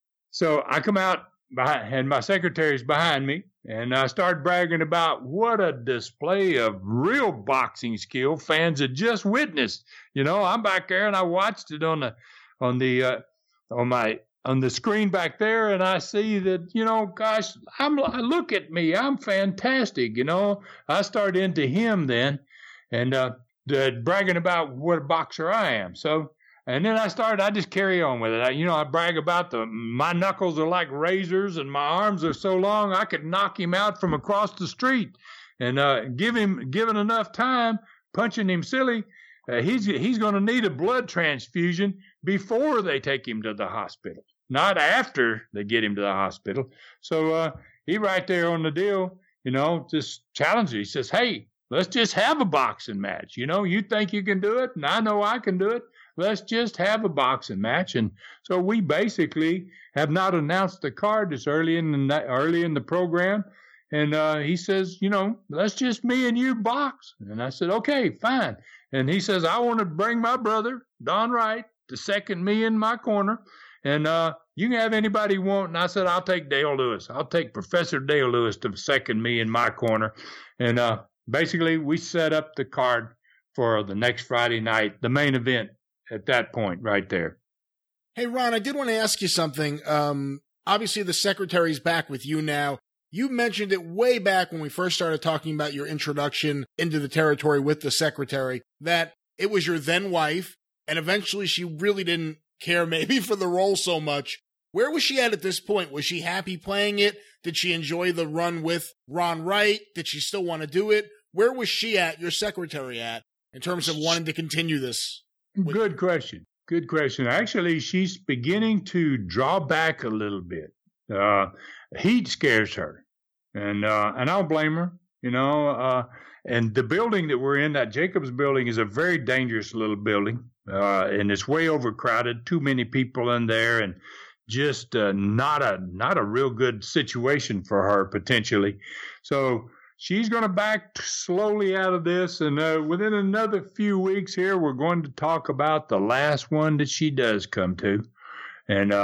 so I come out, behind, and my secretary's behind me. And I started bragging about what a display of real boxing skill fans had just witnessed. You know, I'm back there and I watched it on the, on the, uh, on my, on the screen back there, and I see that, you know, gosh, I'm, look at me, I'm fantastic. You know, I started into him then, and uh, bragging about what a boxer I am. So. And then I started, I just carry on with it. I, you know, I brag about the, my knuckles are like razors and my arms are so long I could knock him out from across the street. And uh, give him, given enough time, punching him silly, uh, he's he's going to need a blood transfusion before they take him to the hospital, not after they get him to the hospital. So uh, he right there on the deal, you know, just challenged. He says, hey, let's just have a boxing match. You know, you think you can do it, and I know I can do it. Let's just have a boxing match. And so we basically have not announced the card this early in the early in the program. And uh, he says, you know, let's just me and you box. And I said, okay, fine. And he says, I want to bring my brother, Don Wright, to second me in my corner. And uh, you can have anybody you want. And I said, I'll take Dale Lewis. I'll take Professor Dale Lewis to second me in my corner. And uh, basically we set up the card for the next Friday night, the main event. At that point right there. Hey, Ron, I did want to ask you something. Um, obviously, the secretary's back with you now. You mentioned it way back when we first started talking about your introduction into the territory with the secretary, that it was your then wife, and eventually she really didn't care maybe for the role so much. Where was she at at this point? Was she happy playing it? Did she enjoy the run with Ron Wright? Did she still want to do it? Where was she at, your secretary at, in terms of wanting to continue this? Good question. Good question. Actually, she's beginning to draw back a little bit. Uh, heat scares her, and uh, and I don't blame her. You know, uh, and the building that we're in, that Jacobs building, is a very dangerous little building, uh, and it's way overcrowded. Too many people in there, and just uh, not a not a real good situation for her potentially. So. She's going to back slowly out of this, and uh, within another few weeks here, we're going to talk about the last one that she does come to. And uh,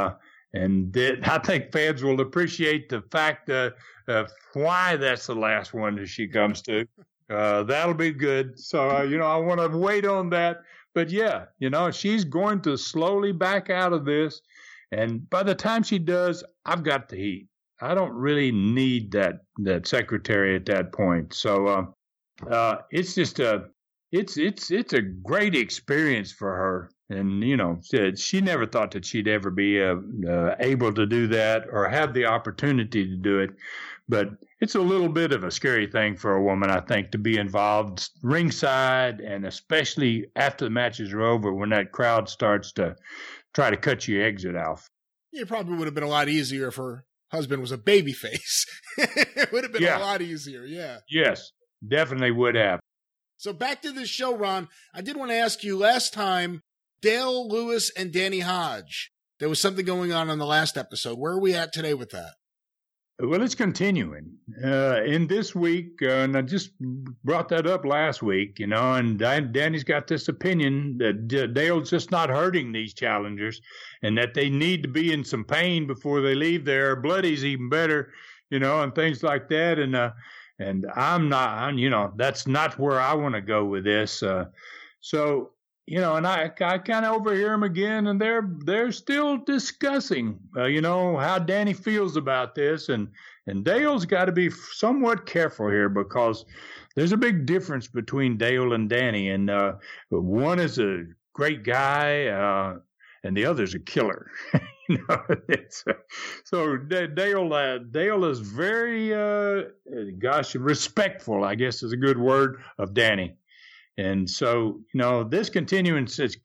And that, I think fans will appreciate the fact uh, of why that's the last one that she comes to. Uh, that'll be good. So, uh, you know, I want to wait on that. But, yeah, you know, she's going to slowly back out of this. And by the time she does, I've got the heat. I don't really need that that secretary at that point. So uh, uh, it's just a it's it's it's a great experience for her. And, you know, she, she never thought that she'd ever be uh, uh, able to do that or have the opportunity to do it. But it's a little bit of a scary thing for a woman, I think, to be involved ringside, and especially after the matches are over when that crowd starts to try to cut your exit off. It probably would have been a lot easier if her husband was a babyface. It would have been yeah. a lot easier, yeah. Yes, definitely would have. So back to this show, Ron. I did want to ask you, last time, Dale Lewis and Danny Hodge, there was something going on in the last episode. Where are we at today with that? Well, it's continuing. Uh, in this week, uh, and I just brought that up last week, you know, and Danny's got this opinion that Dale's just not hurting these challengers and that they need to be in some pain before they leave there. Bloody's even better, you know, and things like that. And, uh, and I'm not, I'm, you know, that's not where I want to go with this. Uh, so, You know, and I, I kind of overhear them again, and they're they're still discussing, uh, you know, how Danny feels about this, and and Dale's got to be somewhat careful here because there's a big difference between Dale and Danny, and uh, one is a great guy, uh, and the other's a killer. You know, it's, uh, so Dale uh, Dale is very, uh, gosh, respectful, I guess is a good word, of Danny. And so, you know, this continuing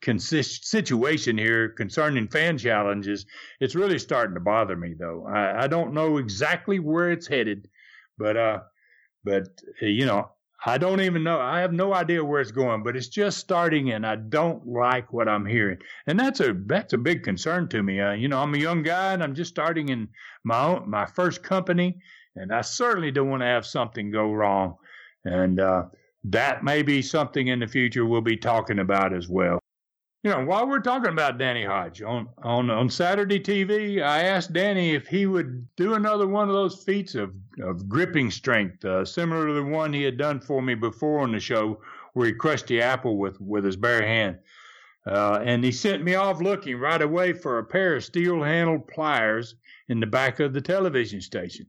situation here concerning fan challenges, it's really starting to bother me, though. I, I don't know exactly where it's headed, but, uh, but uh, you know, I don't even know. I have no idea where it's going, but it's just starting, and I don't like what I'm hearing. And that's a that's a big concern to me. Uh, you know, I'm a young guy, and I'm just starting in my own, my first company, and I certainly don't want to have something go wrong. And, uh, that may be something in the future we'll be talking about as well. You know, while we're talking about Danny Hodge, on, on, on Saturday T V, I asked Danny if he would do another one of those feats of, of gripping strength, uh, similar to the one he had done for me before on the show where he crushed the apple with, with his bare hand. Uh, and he sent me off looking right away for a pair of steel-handled pliers in the back of the television station.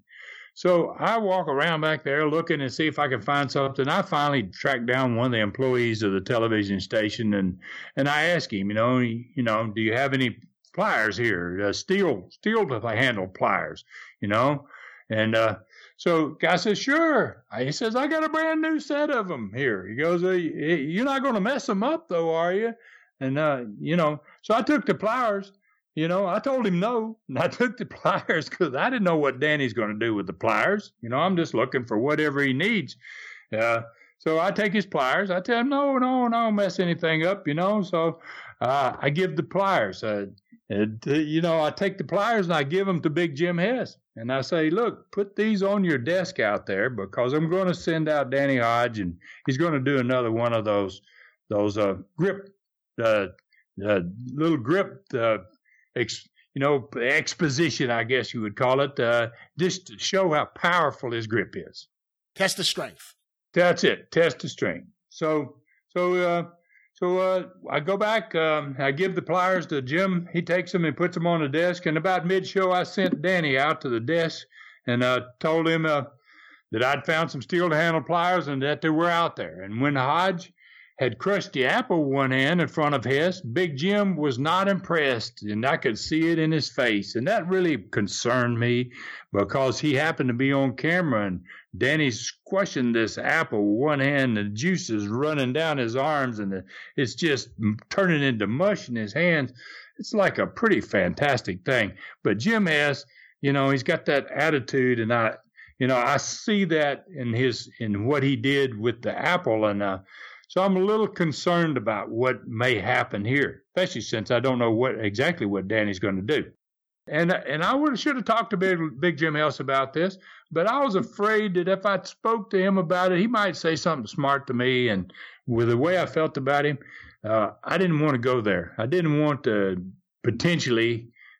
So I walk around back there looking and see if I can find something. I finally tracked down one of the employees of the television station, and, and I asked him, you know, you know, do you have any pliers here, uh, steel steel handle pliers, you know? And uh, so guy says, sure. He says, I got a brand new set of them here. He goes, uh, you're not going to mess them up, though, are you? And, uh, you know, so I took the pliers. You know, I told him no, and I took the pliers because I didn't know what Danny's going to do with the pliers. You know, I'm just looking for whatever he needs. Uh, so I take his pliers. I tell him, no, no, no, mess anything up, you know. So uh, I give the pliers. Uh, and, uh, you know, I take the pliers and I give them to Big Jim Hess. And I say, look, put these on your desk out there because I'm going to send out Danny Hodge, and he's going to do another one of those, those uh, grip, uh, uh, little grip uh Ex, you know, exposition, I guess you would call it, uh, just to show how powerful his grip is. Test the strength. That's it. Test the strength. So, so, uh, so uh, I go back. Um, I give the pliers to Jim. He takes them and puts them on the desk. And about mid-show, I sent Danny out to the desk and uh, told him uh, that I'd found some steel-to-handle pliers and that they were out there. And when Hodge had crushed the apple one hand in front of Hess, Big Jim was not impressed, and I could see it in his face. And that really concerned me because he happened to be on camera, and Danny's squashing this apple with one hand, the juice is running down his arms, and the, it's just turning into mush in his hands. It's like a pretty fantastic thing. But Jim Hess, you know, he's got that attitude, and I, you know, I see that in his, in what he did with the apple, and uh, so I'm a little concerned about what may happen here, especially since I don't know what exactly what Danny's going to do. And and I would should have talked to Big, Big Jim Hess about this, but I was afraid that if I spoke to him about it, he might say something smart to me. And with the way I felt about him, uh, I didn't want to go there. I didn't want to potentially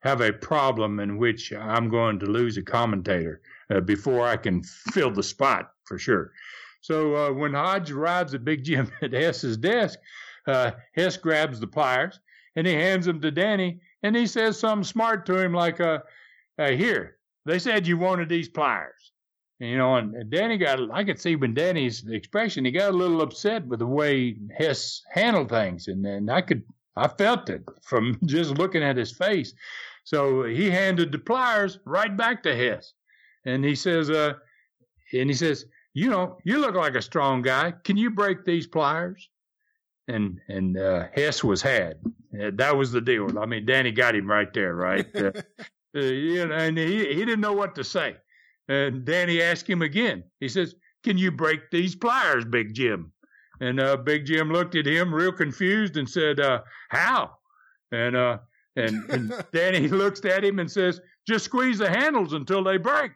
have a problem in which I'm going to lose a commentator uh, before I can fill the spot for sure. So uh, when Hodge arrives at Big Jim at Hess's desk, uh, Hess grabs the pliers and he hands them to Danny, and he says something smart to him like, uh, uh, here, they said you wanted these pliers. And, you know, and Danny got, I could see when Danny's expression, he got a little upset with the way Hess handled things. And then I could, I felt it from just looking at his face. So he handed the pliers right back to Hess. And he says, uh, and he says, you know, you look like a strong guy. Can you break these pliers? And and uh, Hess was had. Uh, that was the deal. I mean, Danny got him right there, right? Uh, uh, you know, and he, he didn't know what to say. And Danny asked him again. He says, can you break these pliers, Big Jim? And uh, Big Jim looked at him real confused and said, uh, how? And, uh, and, and Danny looks at him and says, just squeeze the handles until they break.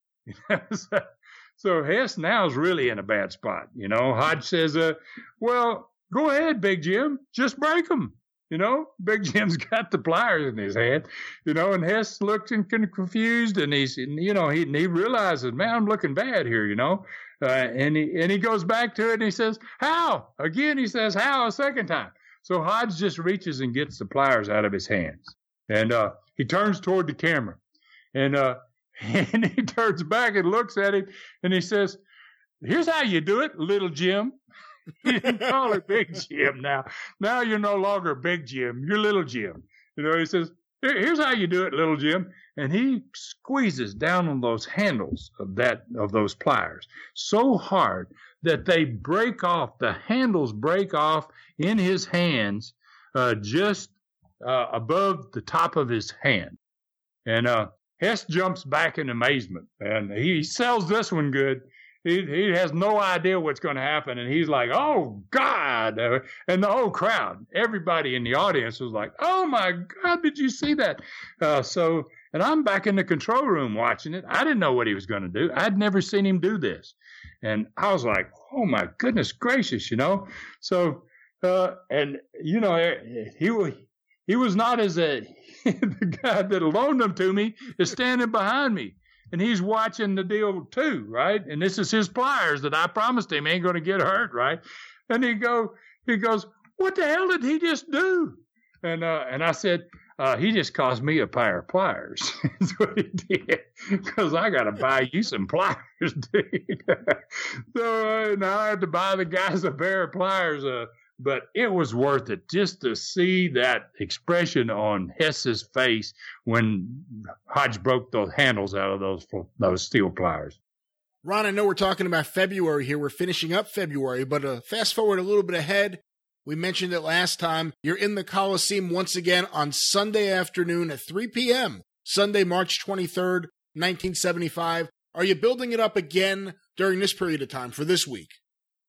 so, so Hess now is really in a bad spot. You know, Hodge says, uh, well, go ahead, Big Jim. Just break them. You know, Big Jim's got the pliers in his hand, you know, and Hess looks confused, and he's, you know, he he realizes, man, I'm looking bad here, you know, uh, and he and he goes back to it and he says, how? Again, he says, how a second time. So Hodge just reaches and gets the pliers out of his hands, and uh, he turns toward the camera, and uh, and he turns back and looks at him, and he says, here's how you do it, little Jim. He didn't call her Big Jim now. Now you're no longer Big Jim. You're Little Jim. You know, he says, Here, here's how you do it, Little Jim. And he squeezes down on those handles of that of those pliers so hard that they break off. The handles break off in his hands uh, just uh, above the top of his hand. And uh, Hess jumps back in amazement. And he sells this one good. He, he has no idea what's going to happen, and he's like, oh, God. And the whole crowd, everybody in the audience was like, oh, my God, did you see that? Uh, so, and I'm back in the control room watching it. I didn't know what he was going to do. I'd never seen him do this. And I was like, oh, my goodness gracious, you know. So, uh, and, you know, he, he was not as a, the guy that loaned them to me is standing behind me. And he's watching the deal too, right? And this is his pliers that I promised him ain't going to get hurt, right? And he go, he goes, what the hell did he just do? And uh, and I said, uh, he just cost me a pair of pliers. That's what he did, because I got to buy you some pliers, dude. So uh, now I have to buy the guys a pair of pliers. Uh, but it was worth it just to see that expression on Hess's face when Hodge broke those handles out of those those steel pliers. Ron, I know we're talking about February here. We're finishing up February, but uh, fast forward a little bit ahead. We mentioned it last time. You're in the Coliseum once again on Sunday afternoon at three p.m., Sunday, March twenty-third, nineteen seventy-five. Are you building it up again during this period of time for this week?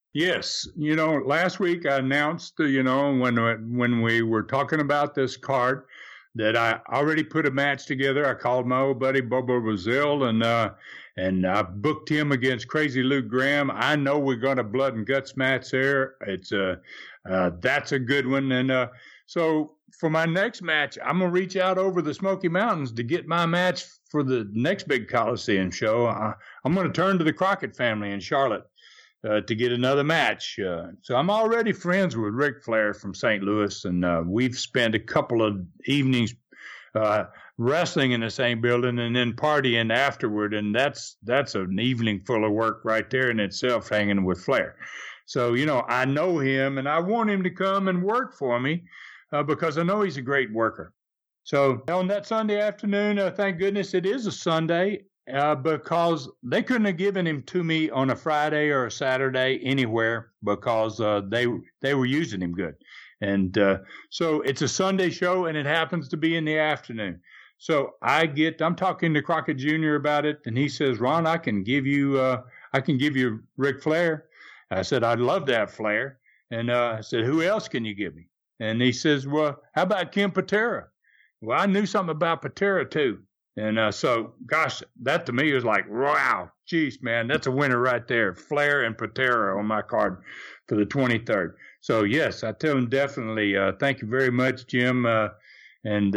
Yes. You know, last week I announced, you know, when when we were talking about this card that I already put a match together. I called my old buddy Bobo Brazil, and uh, and I booked him against Crazy Luke Graham. I know we're going to blood and guts match there. It's uh, uh, that's a good one. And uh, so for my next match, I'm going to reach out over the Smoky Mountains to get my match for the next big Coliseum show. I, I'm going to turn to the Crockett family in Charlotte. Uh, to get another match. Uh, so I'm already friends with Ric Flair from Saint Louis, and uh, we've spent a couple of evenings uh, wrestling in the same building and then partying afterward, and that's that's an evening full of work right there in itself, hanging with Flair. So, you know, I know him, and I want him to come and work for me uh, because I know he's a great worker. So on that Sunday afternoon, uh, thank goodness it is a Sunday, Uh, because they couldn't have given him to me on a Friday or a Saturday anywhere because uh, they they were using him good. And uh, so it's a Sunday show, and it happens to be in the afternoon. So I get, I'm talking to Crockett Junior about it, and he says, Ron, I can give you, uh, I can give you Ric Flair. I said, I'd love to have Flair. And uh, I said, who else can you give me? And he says, well, how about Ken Patera? Well, I knew something about Patera too. And uh, so, gosh, that to me was like, wow, geez, man, that's a winner right there. Flair and Patera on my card for the twenty-third. So, yes, I tell him definitely, uh, thank you very much, Jim. Uh, and uh,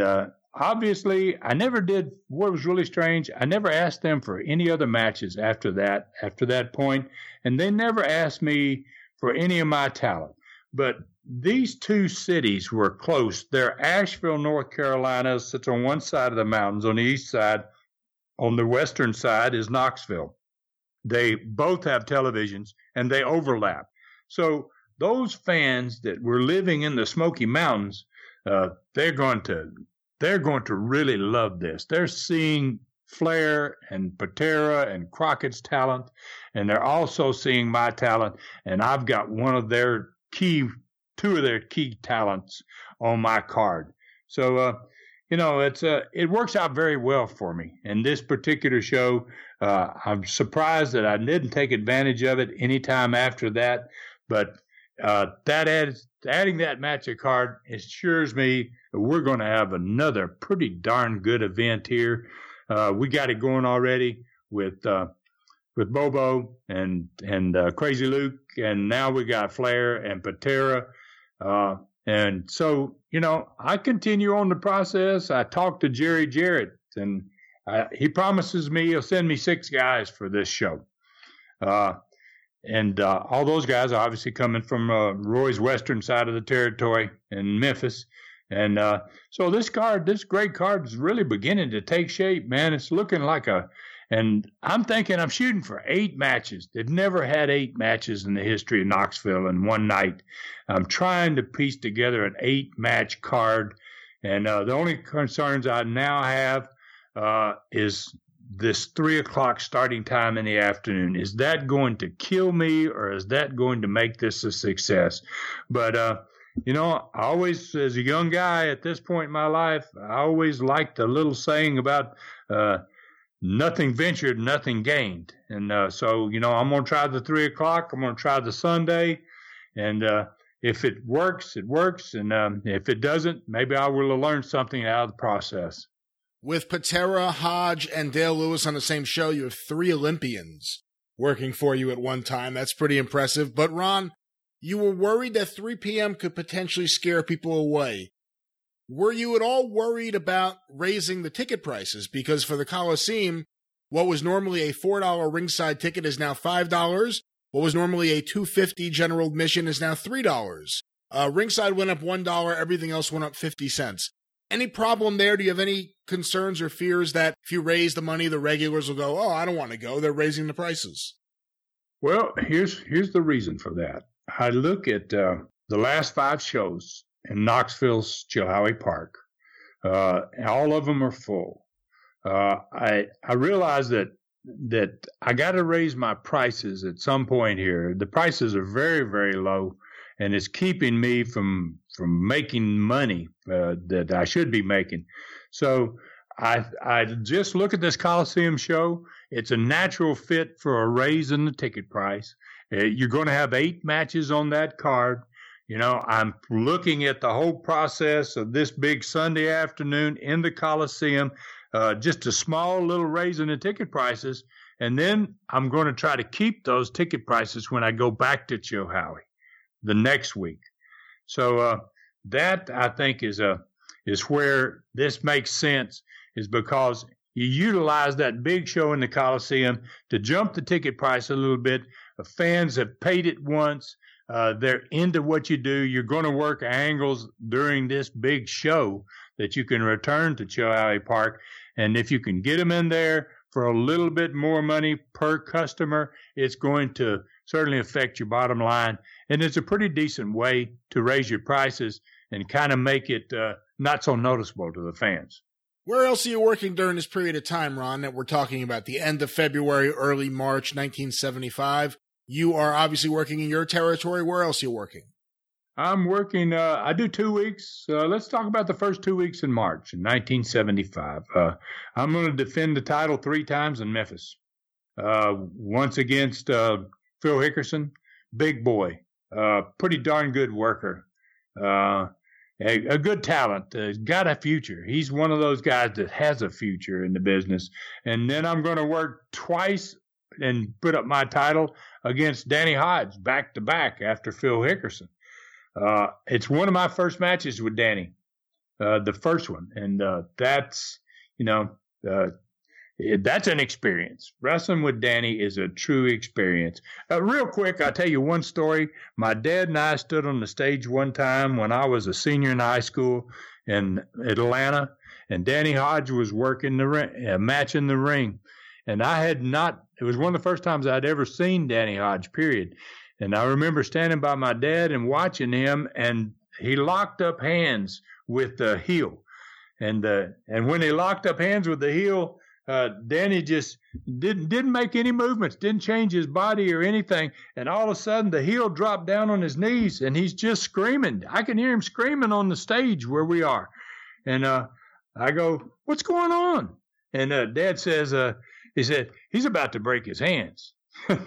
obviously, I never did. What was really strange, I never asked them for any other matches after that, after that point, and they never asked me for any of my talent. But these two cities were close. They're Asheville, North Carolina, sits on one side of the mountains. On the east side, on the western side, is Knoxville. They both have televisions, and they overlap. So those fans that were living in the Smoky Mountains, uh, they're going to they're going to really love this. They're seeing Flair and Patera and Crockett's talent, and they're also seeing my talent. And I've got one of their key, two of their key talents on my card. So, uh, you know, it's uh, it works out very well for me. And this particular show, uh, I'm surprised that I didn't take advantage of it any time after that. But uh, that adds, adding that match of card assures me that we're going to have another pretty darn good event here. Uh, we got it going already with uh, with Bobo and and uh, Crazy Luke, and now we got Flair and Patera. Uh, and so, you know, I continue on the process. I talked to Jerry Jarrett, and I, he promises me he'll send me six guys for this show. Uh, and uh, all those guys are obviously coming from uh, Roy's western side of the territory in Memphis. And uh, so this card, this great card is really beginning to take shape, man. It's looking like a, and I'm thinking I'm shooting for eight matches. They've never had eight matches in the history of Knoxville in one night. I'm trying to piece together an eight-match card. And uh, the only concerns I now have uh, is this three o'clock starting time in the afternoon. Is that going to kill me, or is that going to make this a success? But, uh, you know, I always, as a young guy at this point in my life, I always liked a little saying about uh, nothing ventured, nothing gained. And uh, so, you know, I'm going to try the three o'clock. I'm going to try the Sunday. And uh, if it works, it works. And um, if it doesn't, maybe I will learn something out of the process. With Patera, Hodge, and Dale Lewis on the same show, you have three Olympians working for you at one time. That's pretty impressive. But, Ron, you were worried that three p.m. could potentially scare people away. Were you at all worried about raising the ticket prices? Because for the Coliseum, what was normally a four dollars ringside ticket is now five dollars. What was normally a two dollars and fifty cents general admission is now three dollars. Uh, ringside went up one dollar. Everything else went up fifty cents. Any problem there? Do you have any concerns or fears that if you raise the money, the regulars will go, oh, I don't want to go. They're raising the prices. Well, here's here's the reason for that. I look at uh, the last five shows in Knoxville's Chilhowie Park. Uh, all of them are full. Uh, I I realize that that I got to raise my prices at some point here. The prices are very, very low, and it's keeping me from from making money uh, that I should be making. So I I just look at this Coliseum show. It's a natural fit for a raise in the ticket price. Uh, you're going to have eight matches on that card. You know, I'm looking at the whole process of this big Sunday afternoon in the Coliseum, uh, just a small little raise in the ticket prices. And then I'm going to try to keep those ticket prices when I go back to Chilhowie the next week. So uh, that, I think, is a is where this makes sense, is because you utilize that big show in the Coliseum to jump the ticket price a little bit. The fans have paid it once. Uh, they're into what you do. You're going to work angles during this big show that you can return to Chilhowie Park. And if you can get them in there for a little bit more money per customer, it's going to certainly affect your bottom line. And it's a pretty decent way to raise your prices and kind of make it uh, not so noticeable to the fans. Where else are you working during this period of time, Ron, that we're talking about, the end of February, early March nineteen seventy-five? You are obviously working in your territory. Where else are you working? I'm working, uh, I do two weeks. Uh, let's talk about the first two weeks in March in nineteen seventy-five. Uh, I'm going to defend the title three times in Memphis. Uh, once against uh, Phil Hickerson, big boy, uh, pretty darn good worker, uh, a, a good talent, uh, got a future. He's one of those guys that has a future in the business. And then I'm going to work twice and put up my title against Danny Hodge back to back after Phil Hickerson. Uh, it's one of my first matches with Danny. uh, the first one. And uh, that's, you know, uh, that's an experience. Wrestling with Danny is a true experience. Uh, real quick, I'll tell you one story. My dad and I stood on the stage one time when I was a senior in high school in Atlanta, and Danny Hodge was working the ring, uh, match in the ring. And I had not, it was one of the first times I'd ever seen Danny Hodge, period. And I remember standing by my dad and watching him, and he locked up hands with the heel. And uh, and when he locked up hands with the heel, uh, Danny just didn't didn't make any movements, didn't change his body or anything. And all of a sudden, the heel dropped down on his knees, and he's just screaming. I can hear him screaming on the stage where we are. And uh, I go, "What's going on?" And uh, Dad says, uh, he said, "He's about to break his hands." and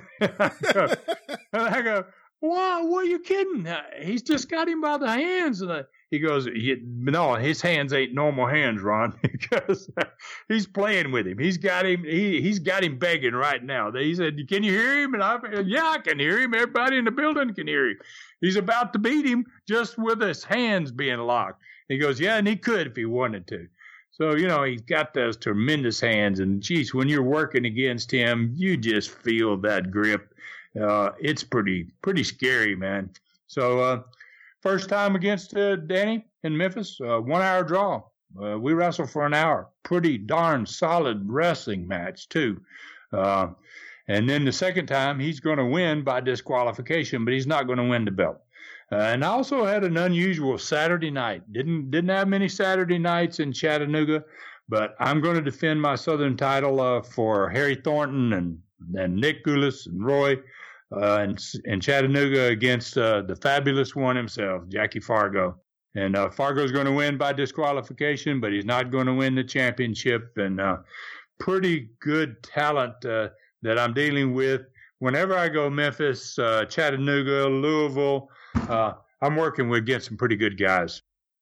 I go, "Wow, what are you kidding? He's just got him by the hands." And I, he goes, "No, his hands ain't normal hands, Ron, because he's playing with him. He's got him. He he's got him begging right now." He said, "Can you hear him?" And I, "Yeah, I can hear him. Everybody in the building can hear him. He's about to beat him just with his hands being locked." He goes, "Yeah, and he could if he wanted to." So, you know, he's got those tremendous hands, and geez, when you're working against him, you just feel that grip. Uh, it's pretty, pretty scary, man. So, uh, first time against uh, Danny in Memphis, uh, one hour draw. Uh, we wrestled for an hour. Pretty darn solid wrestling match, too. Uh, and then the second time, he's going to win by disqualification, but he's not going to win the belt. Uh, and I also had an unusual Saturday night. Didn't didn't have many Saturday nights in Chattanooga, but I'm going to defend my Southern title uh, for Harry Thornton and, and Nick Gulas and Roy uh, in, in Chattanooga against uh, the fabulous one himself, Jackie Fargo. And uh, Fargo's going to win by disqualification, but he's not going to win the championship. And uh, pretty good talent uh, that I'm dealing with. Whenever I go Memphis, uh, Chattanooga, Louisville, Uh, I'm working with against some pretty good guys.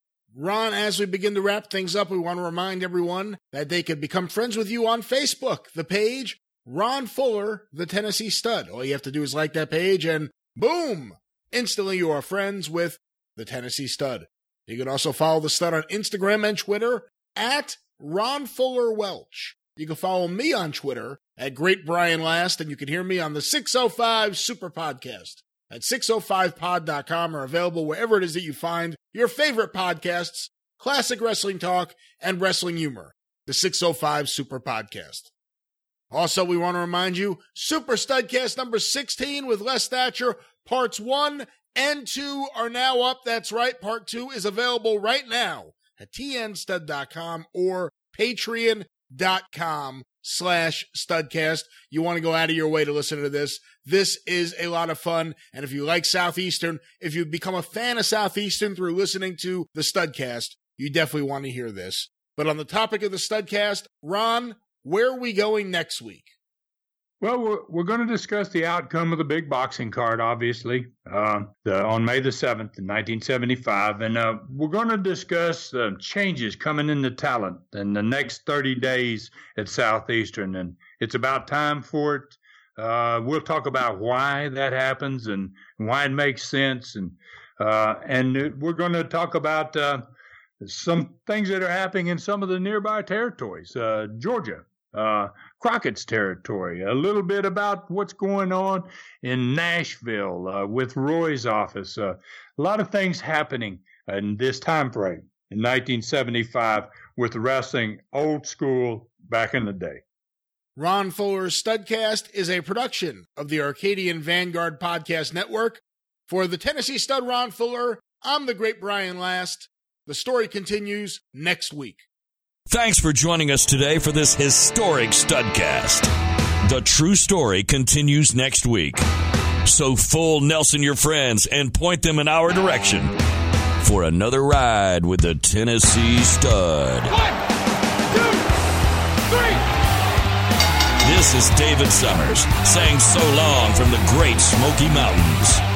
Ron, as we begin to wrap things up, we want to remind everyone that they can become friends with you on Facebook. The page, Ron Fuller, the Tennessee Stud. All you have to do is like that page and boom, instantly you are friends with the Tennessee Stud. You can also follow the Stud on Instagram and Twitter at Ron Fuller Welch. You can follow me on Twitter at Great Brian Last, and you can hear me on the six oh five Super Podcast at six oh five pod dot com, are available wherever it is that you find your favorite podcasts, classic wrestling talk, and wrestling humor. The six oh five Super Podcast. Also, we want to remind you, Super Studcast number sixteen with Les Thatcher, parts one and two are now up. That's right, part two is available right now at T N stud dot com or patreon dot com slash studcast. You want to go out of your way to listen to this. This is a lot of fun. And if you like Southeastern, if you become a fan of Southeastern through listening to the Studcast, you definitely want to hear this. But on the topic of the Studcast, Ron, where are we going next week? Well, we're, we're going to discuss the outcome of the big boxing card, obviously, uh, the, on May the seventh in nineteen seventy-five. And uh, we're going to discuss the uh, changes coming in the talent in the next thirty days at Southeastern. And it's about time for it. Uh, we'll talk about why that happens and why it makes sense. And, uh, and we're going to talk about uh, some things that are happening in some of the nearby territories, uh, Georgia. Uh, Crockett's territory, a little bit about what's going on in Nashville uh, with Roy's office. Uh, a lot of things happening in this time frame in nineteen seventy-five with wrestling old school back in the day. Ron Fuller's Studcast is a production of the Arcadian Vanguard Podcast Network. For the Tennessee Stud Ron Fuller, I'm the Great Brian Last. The story continues next week. Thanks for joining us today for this historic Studcast. The true story continues next week. So fool Nelson your friends and point them in our direction for another ride with the Tennessee Stud. One, two, three. This is David Summers saying so long from the Great Smoky Mountains.